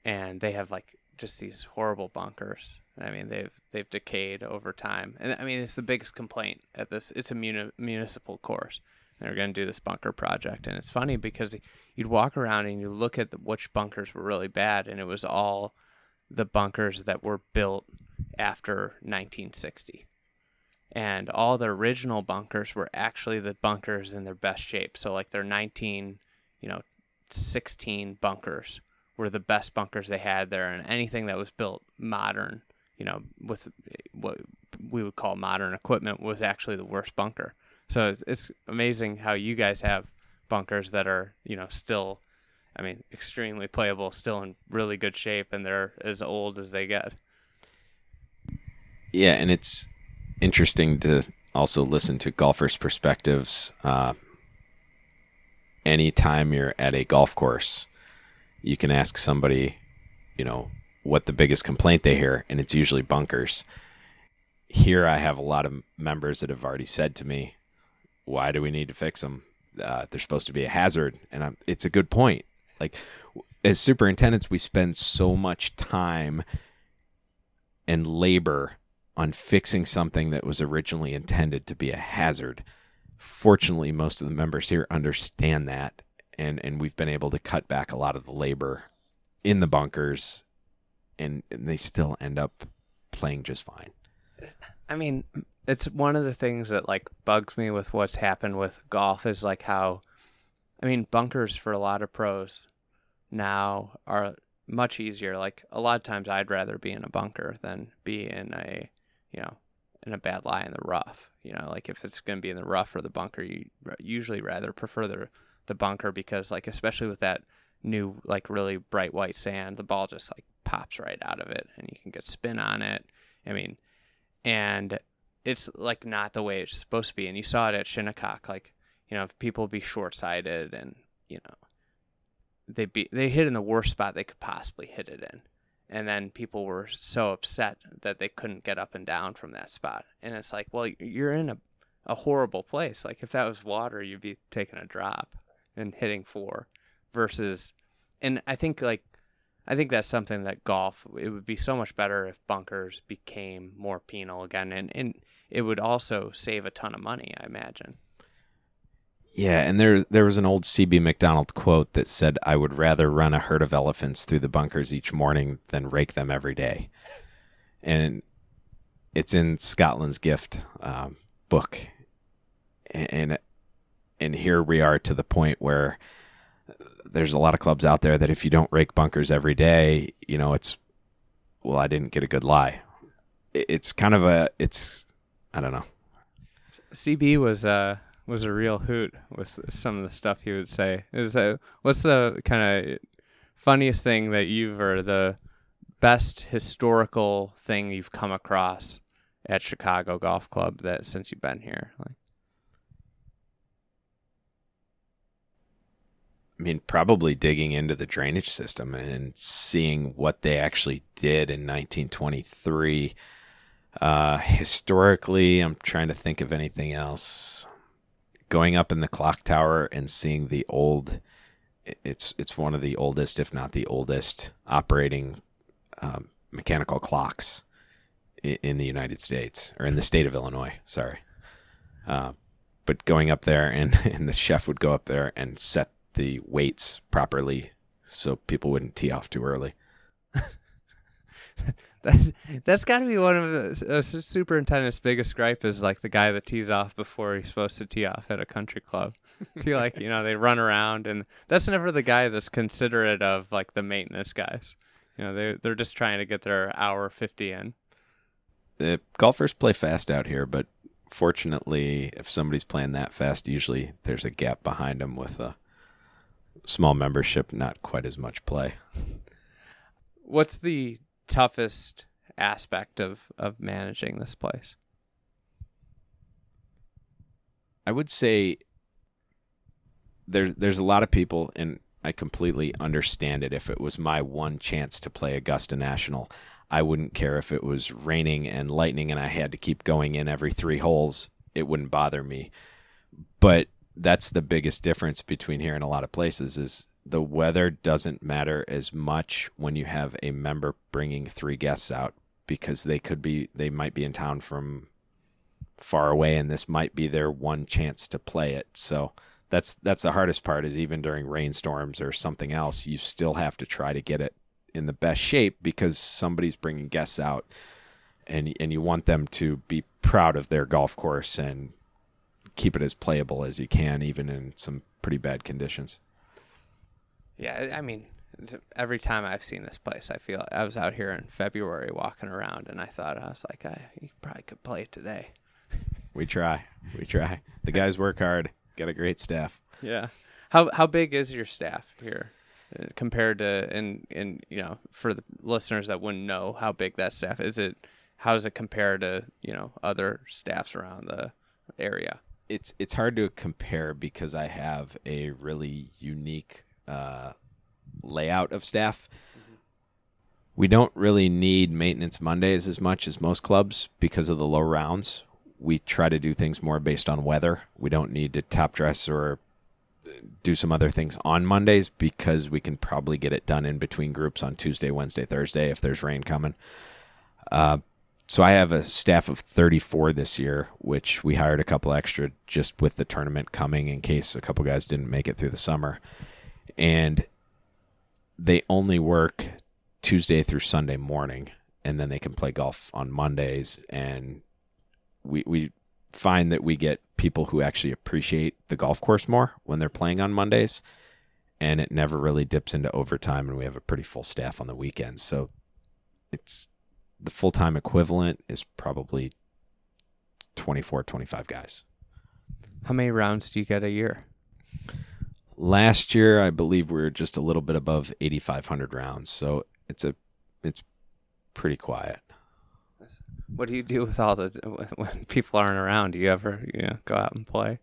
Speaker 1: and they have like just these horrible bunkers. I mean, they've they've decayed over time, and I mean it's the biggest complaint at this. It's a muni- municipal course. They're going to do this bunker project, and it's funny because you'd walk around and you look at the, which bunkers were really bad, and it was all the bunkers that were built after nineteen sixty. And all the original bunkers were actually the bunkers in their best shape. So like their nineteen, you know, sixteen bunkers were the best bunkers they had there, and anything that was built modern, you know, with what we would call modern equipment was actually the worst bunker. So it's, it's amazing how you guys have bunkers that are, you know, still, I mean, extremely playable, still in really good shape, and they're as old as they get.
Speaker 4: Yeah, and it's interesting to also listen to golfers' perspectives. Uh, anytime you're at a golf course, you can ask somebody, you know, what the biggest complaint they hear, and it's usually bunkers. Here I have a lot of members that have already said to me, why do we need to fix them? Uh, they're supposed to be a hazard. And I'm, it's a good point. Like, as superintendents, we spend so much time and labor on fixing something that was originally intended to be a hazard. Fortunately, most of the members here understand that, and, and we've been able to cut back a lot of the labor in the bunkers, and, and they still end up playing just fine.
Speaker 1: I mean, it's one of the things that like bugs me with what's happened with golf is like how, I mean, bunkers for a lot of pros now are much easier. Like a lot of times I'd rather be in a bunker than be in a, you know, in a bad lie in the rough. You know, like if it's going to be in the rough or the bunker, you usually rather prefer the, the bunker because like, especially with that new, like really bright white sand, the ball just like pops right out of it and you can get spin on it. I mean, and it's like not the way it's supposed to be. And you saw it at Shinnecock, like, you know, if people be short-sighted and, you know, they be they hit in the worst spot they could possibly hit it in. And then people were so upset that they couldn't get up and down from that spot. And it's like, well, you're in a, a horrible place. Like if that was water, you'd be taking a drop and hitting four versus, and I think like, I think that's something that golf, it would be so much better if bunkers became more penal again. And, and it would also save a ton of money, I imagine.
Speaker 4: Yeah, and there, there was an old C B McDonald quote that said, I would rather run a herd of elephants through the bunkers each morning than rake them every day. And it's in Scotland's Gift um, book. And, and here we are to the point where there's a lot of clubs out there that if you don't rake bunkers every day, you know, it's, well, I didn't get a good lie. It's kind of a, it's, I don't know.
Speaker 1: C B was uh was a real hoot with some of the stuff he would say. Is uh, what's the kind of funniest thing that you've, or the best historical thing you've come across at Chicago Golf Club that since you've been here? Like,
Speaker 4: I mean, probably digging into the drainage system and seeing what they actually did in nineteen twenty-three. Uh, historically, I'm trying to think of anything else. Going up in the clock tower and seeing the old, it's it's one of the oldest, if not the oldest, operating um, mechanical clocks in, in the United States, or in the state of Illinois, sorry. Uh, but going up there, and, and the chef would go up there and set the weights properly so people wouldn't tee off too early.
Speaker 1: That, that's got to be one of the uh, superintendent's biggest gripe is like the guy that tees off before he's supposed to tee off at a country club. I feel like, you know, they run around, and that's never the guy that's considerate of like the maintenance guys. You know, they they're just trying to get their hour fifty in.
Speaker 4: The golfers play fast out here, but fortunately, if somebody's playing that fast, usually there's a gap behind them with a small membership, not quite as much play.
Speaker 1: What's the toughest aspect of, of managing this place?
Speaker 4: I would say there's there's a lot of people, and I completely understand it. If it was my one chance to play Augusta National, I wouldn't care if it was raining and lightning and I had to keep going in every three holes. It wouldn't bother me. But that's the biggest difference between here and a lot of places is the weather doesn't matter as much when you have a member bringing three guests out, because they could be, they might be in town from far away, and this might be their one chance to play it. So that's that's the hardest part, is even during rainstorms or something else, you still have to try to get it in the best shape, because somebody's bringing guests out, and and you want them to be proud of their golf course and keep it as playable as you can, even in some pretty bad conditions.
Speaker 1: Yeah, I mean, every time I've seen this place, I feel I was out here in February walking around, and I thought, I was like, I you probably could play it today.
Speaker 4: We try. We try. The guys work hard. Got a great staff.
Speaker 1: Yeah. How how big is your staff here uh, compared to, and, and, you know, for the listeners that wouldn't know how big that staff is, it, how does it compare to, you know, other staffs around the area?
Speaker 4: It's, it's hard to compare, because I have a really unique uh, layout of staff. Mm-hmm. We don't really need maintenance Mondays as much as most clubs because of the low rounds. We try to do things more based on weather. We don't need to top dress or do some other things on Mondays, because we can probably get it done in between groups on Tuesday, Wednesday, Thursday if there's rain coming. Uh, so I have a staff of thirty-four this year, which we hired a couple extra just with the tournament coming in case a couple guys didn't make it through the summer. And they only work Tuesday through Sunday morning, and then they can play golf on Mondays. And we we find that we get people who actually appreciate the golf course more when they're playing on Mondays, and it never really dips into overtime, and we have a pretty full staff on the weekends. So it's the full-time equivalent is probably twenty-four, twenty-five guys.
Speaker 1: How many rounds do you get a year?
Speaker 4: Last year, I believe we were just a little bit above eighty-five hundred rounds. So it's a it's pretty quiet.
Speaker 1: What do you do with all the when people aren't around? Do you ever, you know, go out and play?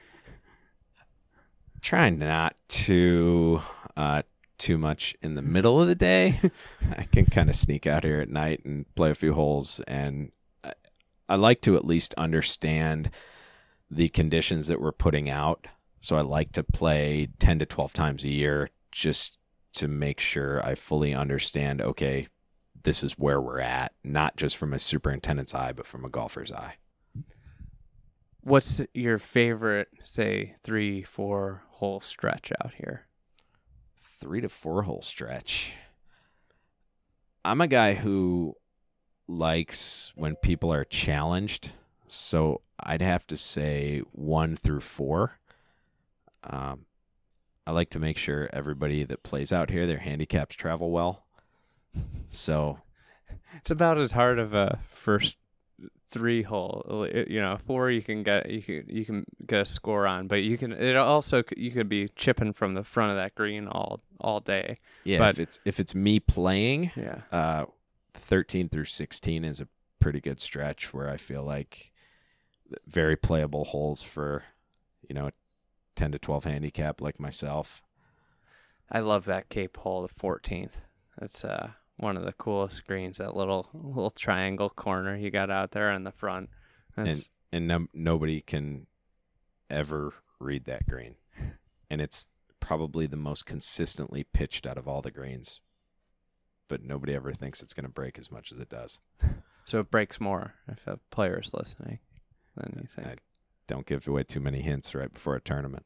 Speaker 4: Trying not to uh, too much in the middle of the day. I can kind of sneak out here at night and play a few holes, and I, I like to at least understand the conditions that we're putting out. So I like to play ten to twelve times a year just to make sure I fully understand, okay, this is where we're at, not just from a superintendent's eye, but from a golfer's eye.
Speaker 1: What's your favorite, say, three, four hole stretch out here?
Speaker 4: Three to four hole stretch. I'm a guy who likes when people are challenged, so I'd have to say one through four. Um, I like to make sure everybody that plays out here, their handicaps travel well. So
Speaker 1: it's about as hard of a first three hole, you know, four you can get you can you can get a score on, but you can it also you could be chipping from the front of that green all all day.
Speaker 4: Yeah,
Speaker 1: but,
Speaker 4: if it's if it's me playing,
Speaker 1: yeah,
Speaker 4: uh, thirteen through sixteen is a pretty good stretch where I feel like very playable holes for, you know, ten to twelve handicap like myself.
Speaker 1: I love that Cape hole, the fourteenth. That's uh, one of the coolest greens, that little little triangle corner you got out there in the front. That's...
Speaker 4: And and no, nobody can ever read that green. And it's probably the most consistently pitched out of all the greens. But nobody ever thinks it's going to break as much as it does.
Speaker 1: So it breaks more if a player's listening than you think.
Speaker 4: I don't give away too many hints right before a tournament.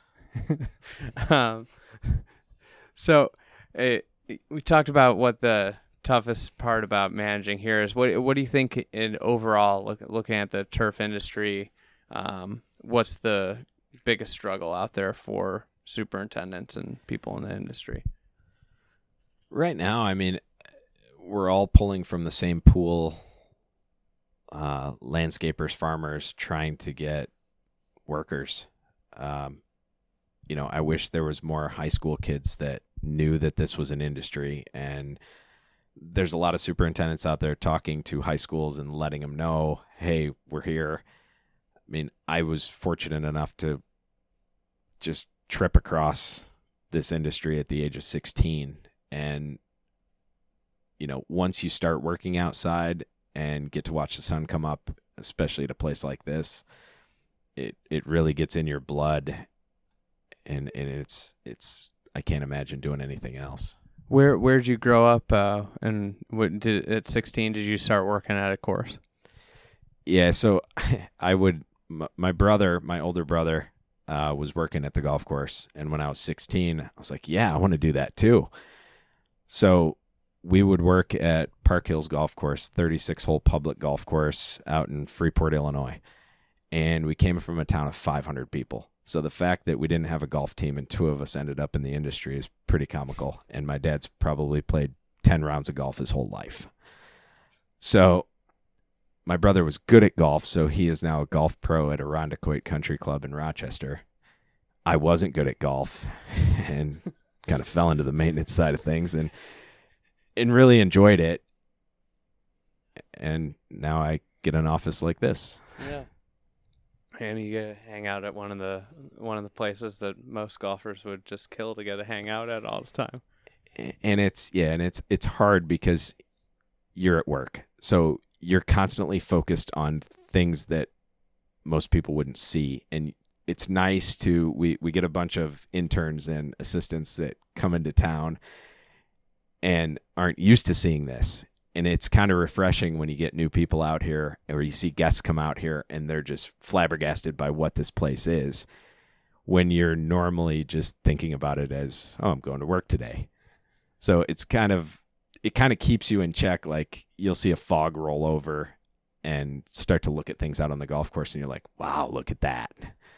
Speaker 1: um, so... It, we talked about what the toughest part about managing here is. What What do you think in overall, look, looking at the turf industry, um, what's the biggest struggle out there for superintendents and people in the industry?
Speaker 4: Right now, I mean, we're all pulling from the same pool, uh, landscapers, farmers, trying to get workers. Um, you know, I wish there was more high school kids that knew that this was an industry, and there's a lot of superintendents out there talking to high schools and letting them know, hey, we're here. I mean, I was fortunate enough to just trip across this industry at the age of sixteen, and you know, once you start working outside and get to watch the sun come up, especially at a place like this, it it really gets in your blood, and and it's it's I can't imagine doing anything else.
Speaker 1: Where where did you grow up? Uh, and what did at sixteen did you start working at a course?
Speaker 4: Yeah, so I would. M- my brother, my older brother, uh, was working at the golf course, and when I was sixteen, I was like, "Yeah, I want to do that too." So we would work at Park Hills Golf Course, thirty-six hole public golf course out in Freeport, Illinois, and we came from a town of five hundred people. So the fact that we didn't have a golf team and two of us ended up in the industry is pretty comical. And my dad's probably played ten rounds of golf his whole life. So my brother was good at golf, so he is now a golf pro at Irondequoit Country Club in Rochester. I wasn't good at golf and kind of fell into the maintenance side of things and and really enjoyed it. And now I get an office like this.
Speaker 1: Yeah. And you get to hang out at one of the one of the places that most golfers would just kill to get to hang out at all the time.
Speaker 4: And it's yeah, and it's it's hard because you're at work. So you're constantly focused on things that most people wouldn't see. And it's nice to we, we get a bunch of interns and assistants that come into town and aren't used to seeing this. And it's kind of refreshing when you get new people out here or you see guests come out here and they're just flabbergasted by what this place is when you're normally just thinking about it as, oh, I'm going to work today. So it's kind of, it kind of keeps you in check. Like you'll see a fog roll over and start to look at things out on the golf course and you're like, wow, look at that.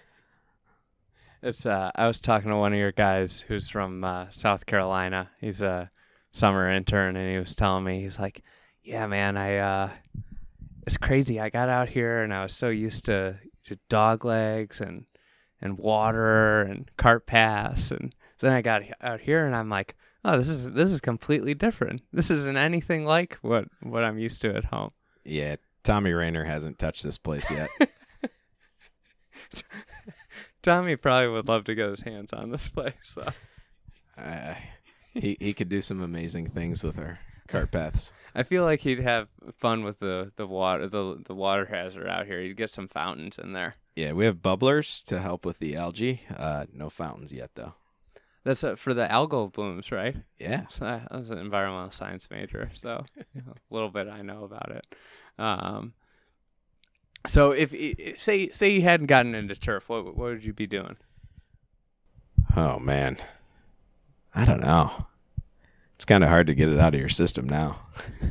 Speaker 1: It's, uh, I was talking to one of your guys who's from uh, South Carolina. He's a summer intern, and he was telling me, he's like, yeah, man, I, uh, it's crazy. I got out here and I was so used to, to dog legs and, and water and cart paths. And then I got out here and I'm like, oh, this is, this is completely different. This isn't anything like what, what I'm used to at home.
Speaker 4: Yeah. Tommy Rayner hasn't touched this place yet.
Speaker 1: Tommy probably would love to get his hands on this place. So.
Speaker 4: Uh, he, he could do some amazing things with our cart paths.
Speaker 1: I feel like he'd have fun with the, the water the the water hazard out here. He'd get some fountains in there.
Speaker 4: Yeah, we have bubblers to help with the algae. Uh, no fountains yet, though.
Speaker 1: That's uh, for the algal blooms, right?
Speaker 4: Yeah.
Speaker 1: So I, I was an environmental science major, so you know, a little bit I know about it. Um, so if say say you hadn't gotten into turf, what what would you be doing?
Speaker 4: Oh man, I don't know. It's kind of hard to get it out of your system now.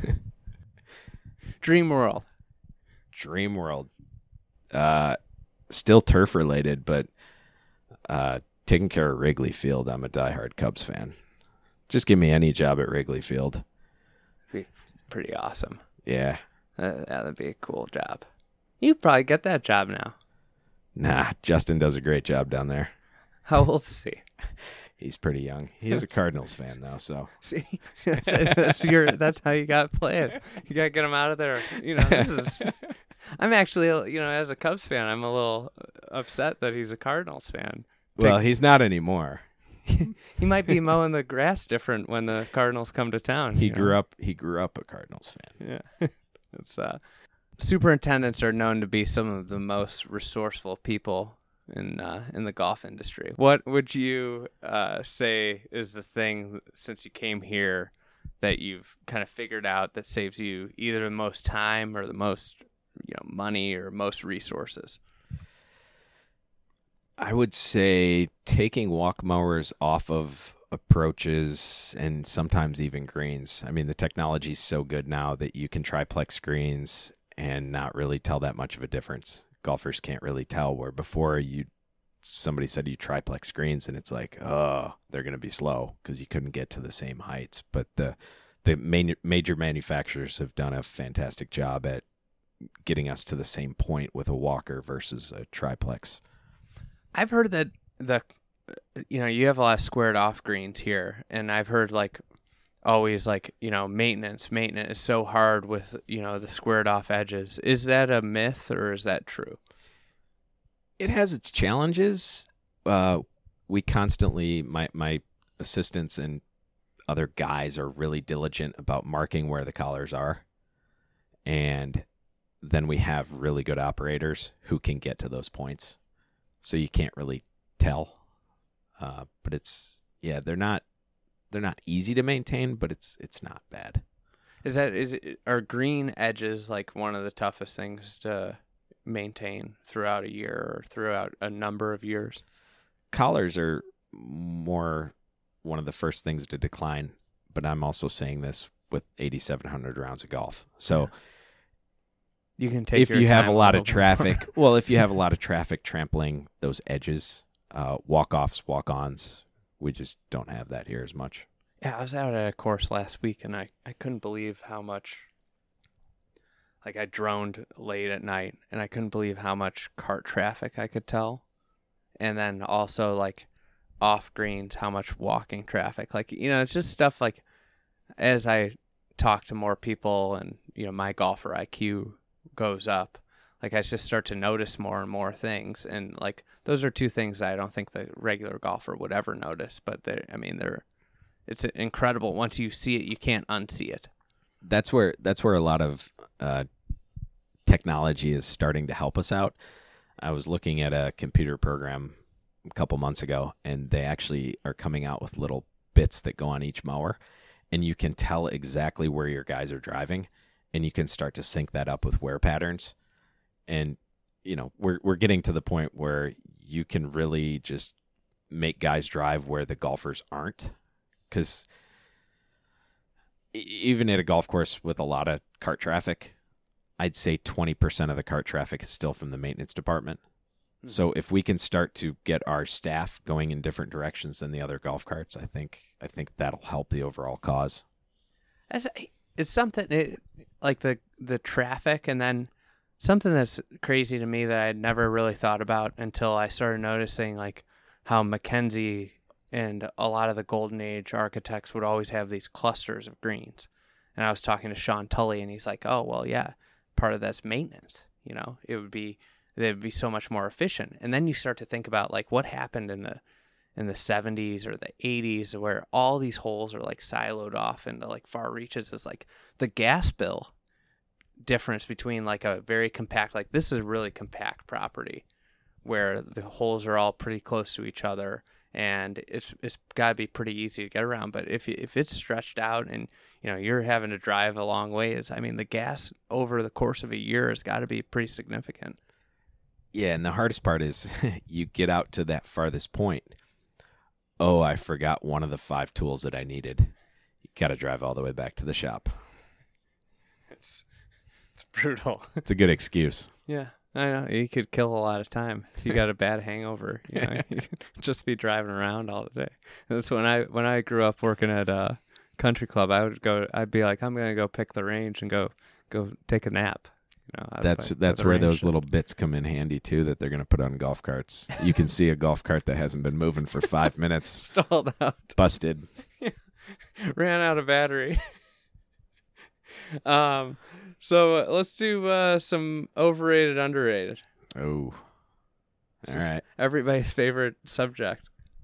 Speaker 1: Dream World.
Speaker 4: Dream World. Uh, still turf related, but uh, taking care of Wrigley Field. I'm a diehard Cubs fan. Just give me any job at Wrigley Field.
Speaker 1: Be pretty awesome.
Speaker 4: Yeah.
Speaker 1: Uh, that'd be a cool job. You'd probably get that job now.
Speaker 4: Nah, Justin does a great job down there.
Speaker 1: How old is he?
Speaker 4: He's pretty young. He is a Cardinals fan, though, so.
Speaker 1: See, that's, that's, your, that's how you got to play it. You got to get him out of there. You know, this is. I'm actually, you know, as a Cubs fan, I'm a little upset that he's a Cardinals fan.
Speaker 4: Well, he's not anymore.
Speaker 1: He might be mowing the grass different when the Cardinals come to town.
Speaker 4: He
Speaker 1: you know?
Speaker 4: grew up. He grew up a Cardinals fan.
Speaker 1: Yeah, it's uh, superintendents are known to be some of the most resourceful people in uh, in the golf industry. What would you uh, say is the thing since you came here that you've kind of figured out that saves you either the most time or the most, you know, money or most resources?
Speaker 4: I would say taking walk mowers off of approaches and sometimes even greens. I mean, the technology's so good now that you can triplex greens and not really tell that much of a difference. Golfers can't really tell, where before you somebody said you triplex greens and it's like, oh, they're going to be slow because you couldn't get to the same heights. But the the main, major manufacturers have done a fantastic job at getting us to the same point with a walker versus a triplex.
Speaker 1: I've heard that the, you know, you have a lot of squared off greens here, and I've heard like always like, you know, maintenance, maintenance is so hard with, you know, the squared off edges. Is that a myth or is that true?
Speaker 4: It has its challenges. Uh, we constantly, my, my assistants and other guys are really diligent about marking where the collars are. And then we have really good operators who can get to those points. So you can't really tell, uh, but it's yeah, they're not they're not easy to maintain, but it's it's not bad.
Speaker 1: Is that is it, are green edges like one of the toughest things to maintain throughout a year or throughout a number of years?
Speaker 4: Collars are more one of the first things to decline, but I'm also saying this with eighty-seven hundred rounds of golf. So
Speaker 1: yeah. You can take
Speaker 4: if
Speaker 1: your
Speaker 4: you have
Speaker 1: time
Speaker 4: a lot
Speaker 1: a
Speaker 4: of traffic, well, if you have a lot of traffic trampling those edges, uh, walk-offs, walk-ons, we just don't have that here as much.
Speaker 1: Yeah, I was out at a course last week, and I, I couldn't believe how much, like I droned late at night, and I couldn't believe how much cart traffic I could tell. And then also, like, off greens, how much walking traffic. Like, you know, it's just stuff like, as I talk to more people and, you know, my golfer I Q goes up, like I just start to notice more and more things. And, like, those are two things I don't think the regular golfer would ever notice. But, they're, I mean, they're, it's incredible. Once you see it, you can't unsee it.
Speaker 4: That's where that's where a lot of uh, technology is starting to help us out. I was looking at a computer program a couple months ago, and they actually are coming out with little bits that go on each mower, and you can tell exactly where your guys are driving, and you can start to sync that up with wear patterns. And, you know, we're we're getting to the point where you can really just make guys drive where the golfers aren't. Because even at a golf course with a lot of cart traffic, I'd say twenty percent of the cart traffic is still from the maintenance department. Mm-hmm. So if we can start to get our staff going in different directions than the other golf carts, I think I think that'll help the overall cause.
Speaker 1: As it's something it, like the the traffic, and then something that's crazy to me that I had never really thought about until I started noticing, like how Mackenzie and a lot of the Golden Age architects would always have these clusters of greens. And I was talking to Sean Tully, and he's like, oh, well, yeah, part of that's maintenance. You know, it would be, they'd be so much more efficient. And then you start to think about, like, what happened in the in the seventies or the eighties where all these holes are, like, siloed off into, like, far reaches. Is like the gas bill difference between, like, a very compact, like, this is a really compact property where the holes are all pretty close to each other. And it's it's got to be pretty easy to get around. But if if it's stretched out and, you know, you're having to drive a long ways, I mean, the gas over the course of a year has got to be pretty significant.
Speaker 4: Yeah, and the hardest part is you get out to that farthest point. Oh, I forgot one of the five tools that I needed. You got to drive all the way back to the shop.
Speaker 1: It's, it's brutal.
Speaker 4: It's a good excuse.
Speaker 1: Yeah. I know, you could kill a lot of time if you got a bad hangover. You know, you could just be driving around all the day. That's when I when I grew up working at a country club. I would go. I'd be like, I'm gonna go pick the range and go go take a nap. You know,
Speaker 4: that's that's where those little bits come in handy too. That they're gonna put on golf carts. You can see a golf cart that hasn't been moving for five minutes,
Speaker 1: stalled out,
Speaker 4: busted,
Speaker 1: ran out of battery. um. So uh, let's do uh, some overrated, underrated.
Speaker 4: Oh, all right.
Speaker 1: Everybody's favorite subject.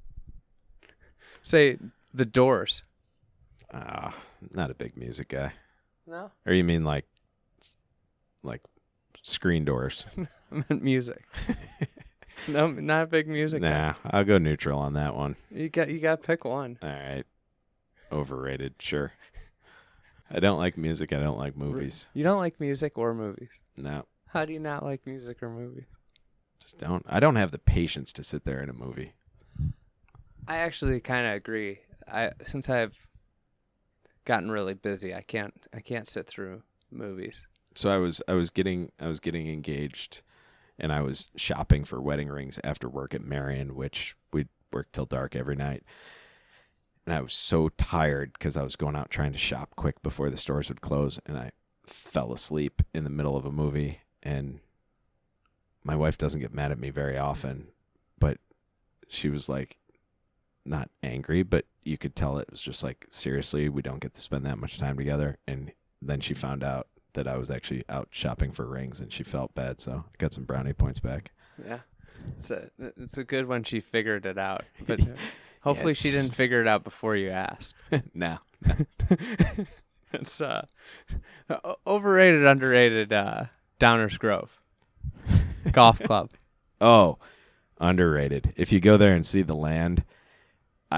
Speaker 1: Say the Doors.
Speaker 4: Ah, uh, not a big music guy.
Speaker 1: No.
Speaker 4: Or you mean like, like, screen doors?
Speaker 1: I meant music. No, not a big music
Speaker 4: nah, guy. I'll go neutral on that one.
Speaker 1: You got you got to pick one.
Speaker 4: All right. Overrated, sure. I don't like music. I don't like movies.
Speaker 1: You don't like music or movies?
Speaker 4: No.
Speaker 1: How do you not like music or movies?
Speaker 4: Just don't. I don't have the patience to sit there in a movie.
Speaker 1: I actually kind of agree. I since I've gotten really busy, I can't. I can't sit through movies.
Speaker 4: So I was. I was getting. I was getting engaged, and I was shopping for wedding rings after work at Marion, which we'd work till dark every night. And I was so tired because I was going out trying to shop quick before the stores would close, and I fell asleep in the middle of a movie. And my wife doesn't get mad at me very often, but she was like, not angry, but you could tell it was just like, seriously, we don't get to spend that much time together. And then she found out that I was actually out shopping for rings, and she felt bad, so I got some brownie points back.
Speaker 1: Yeah, it's a it's a good when she figured it out, but. Hopefully yeah, she didn't figure it out before you asked.
Speaker 4: No.
Speaker 1: It's uh, overrated, underrated uh, Downers Grove Golf Club.
Speaker 4: Oh, underrated. If you go there and see the land, I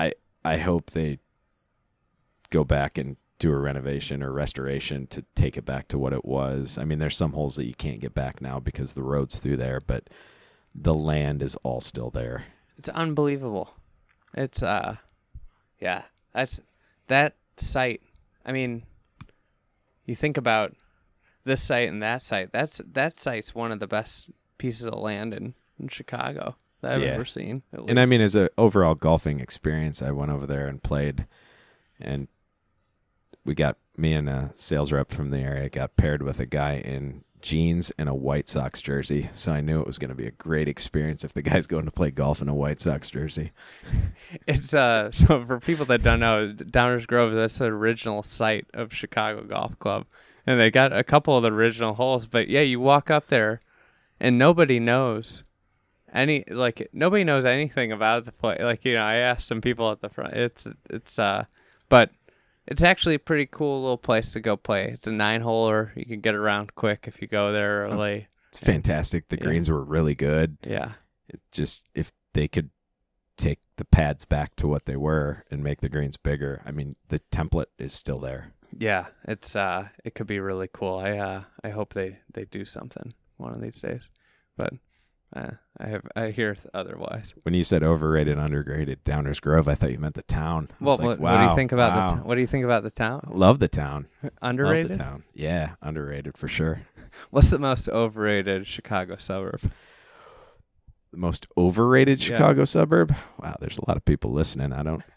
Speaker 4: I hope they go back and do a renovation or restoration to take it back to what it was. I mean, there's some holes that you can't get back now because the road's through there, but the land is all still there.
Speaker 1: It's unbelievable. It's, uh, yeah, that's, that site, I mean, you think about this site and that site, that's, that site's one of the best pieces of land in, in Chicago that I've
Speaker 4: Yeah.
Speaker 1: ever seen.
Speaker 4: And I mean, as an overall golfing experience, I went over there and played, and we got, me and a sales rep from the area got paired with a guy in jeans and a White Sox jersey. So I knew it was going to be a great experience if the guy's going to play golf in a White Sox jersey.
Speaker 1: It's, uh, so for people that don't know, Downers Grove, that's the original site of Chicago Golf Club. And they got a couple of the original holes, but yeah, you walk up there and nobody knows any, like, nobody knows anything about the play. Like, you know, I asked some people at the front, it's, it's, uh, but it's actually a pretty cool little place to go play. It's a nine-holer. You can get around quick if you go there early.
Speaker 4: It's fantastic. The
Speaker 1: Yeah.
Speaker 4: greens were really good.
Speaker 1: Yeah.
Speaker 4: It just, if they could take the pads back to what they were and make the greens bigger, I mean, the template is still there.
Speaker 1: Yeah, it's uh, it could be really cool. I uh, I hope they, they do something one of these days, but uh, I have I hear otherwise.
Speaker 4: When you said overrated, underrated, Downers Grove, I thought you meant the town. I
Speaker 1: Well,
Speaker 4: was like,
Speaker 1: what,
Speaker 4: wow,
Speaker 1: what do you think about
Speaker 4: wow.
Speaker 1: the t- what do you think about the town?
Speaker 4: Love the town.
Speaker 1: Underrated?
Speaker 4: Love the town. Yeah, underrated for sure.
Speaker 1: What's the most overrated Chicago suburb?
Speaker 4: The most overrated
Speaker 1: Yeah.
Speaker 4: Chicago suburb? Wow, there's a lot of people listening. I don't.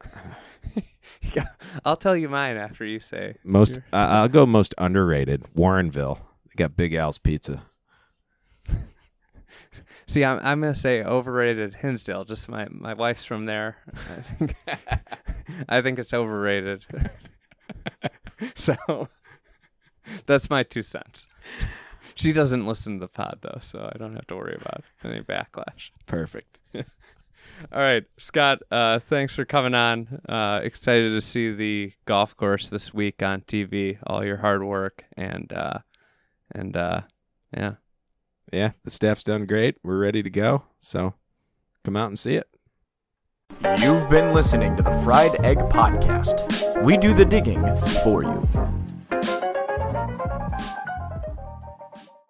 Speaker 1: I'll tell you mine after you say
Speaker 4: Most.
Speaker 1: your-
Speaker 4: Uh, I'll go most underrated. Warrenville. They got Big Al's Pizza.
Speaker 1: See, I'm I'm gonna say overrated Hinsdale. Just my, my wife's from there. I think, I think it's overrated. So that's my two cents. She doesn't listen to the pod though, so I don't have to worry about any backlash.
Speaker 4: Perfect.
Speaker 1: All right, Scott. Uh, thanks for coming on. Uh, excited to see the golf course this week on T V. All your hard work and uh, and uh, yeah.
Speaker 4: Yeah, the staff's done great. We're ready to go. So come out and see it.
Speaker 6: You've been listening to the Fried Egg Podcast. We do the digging for you.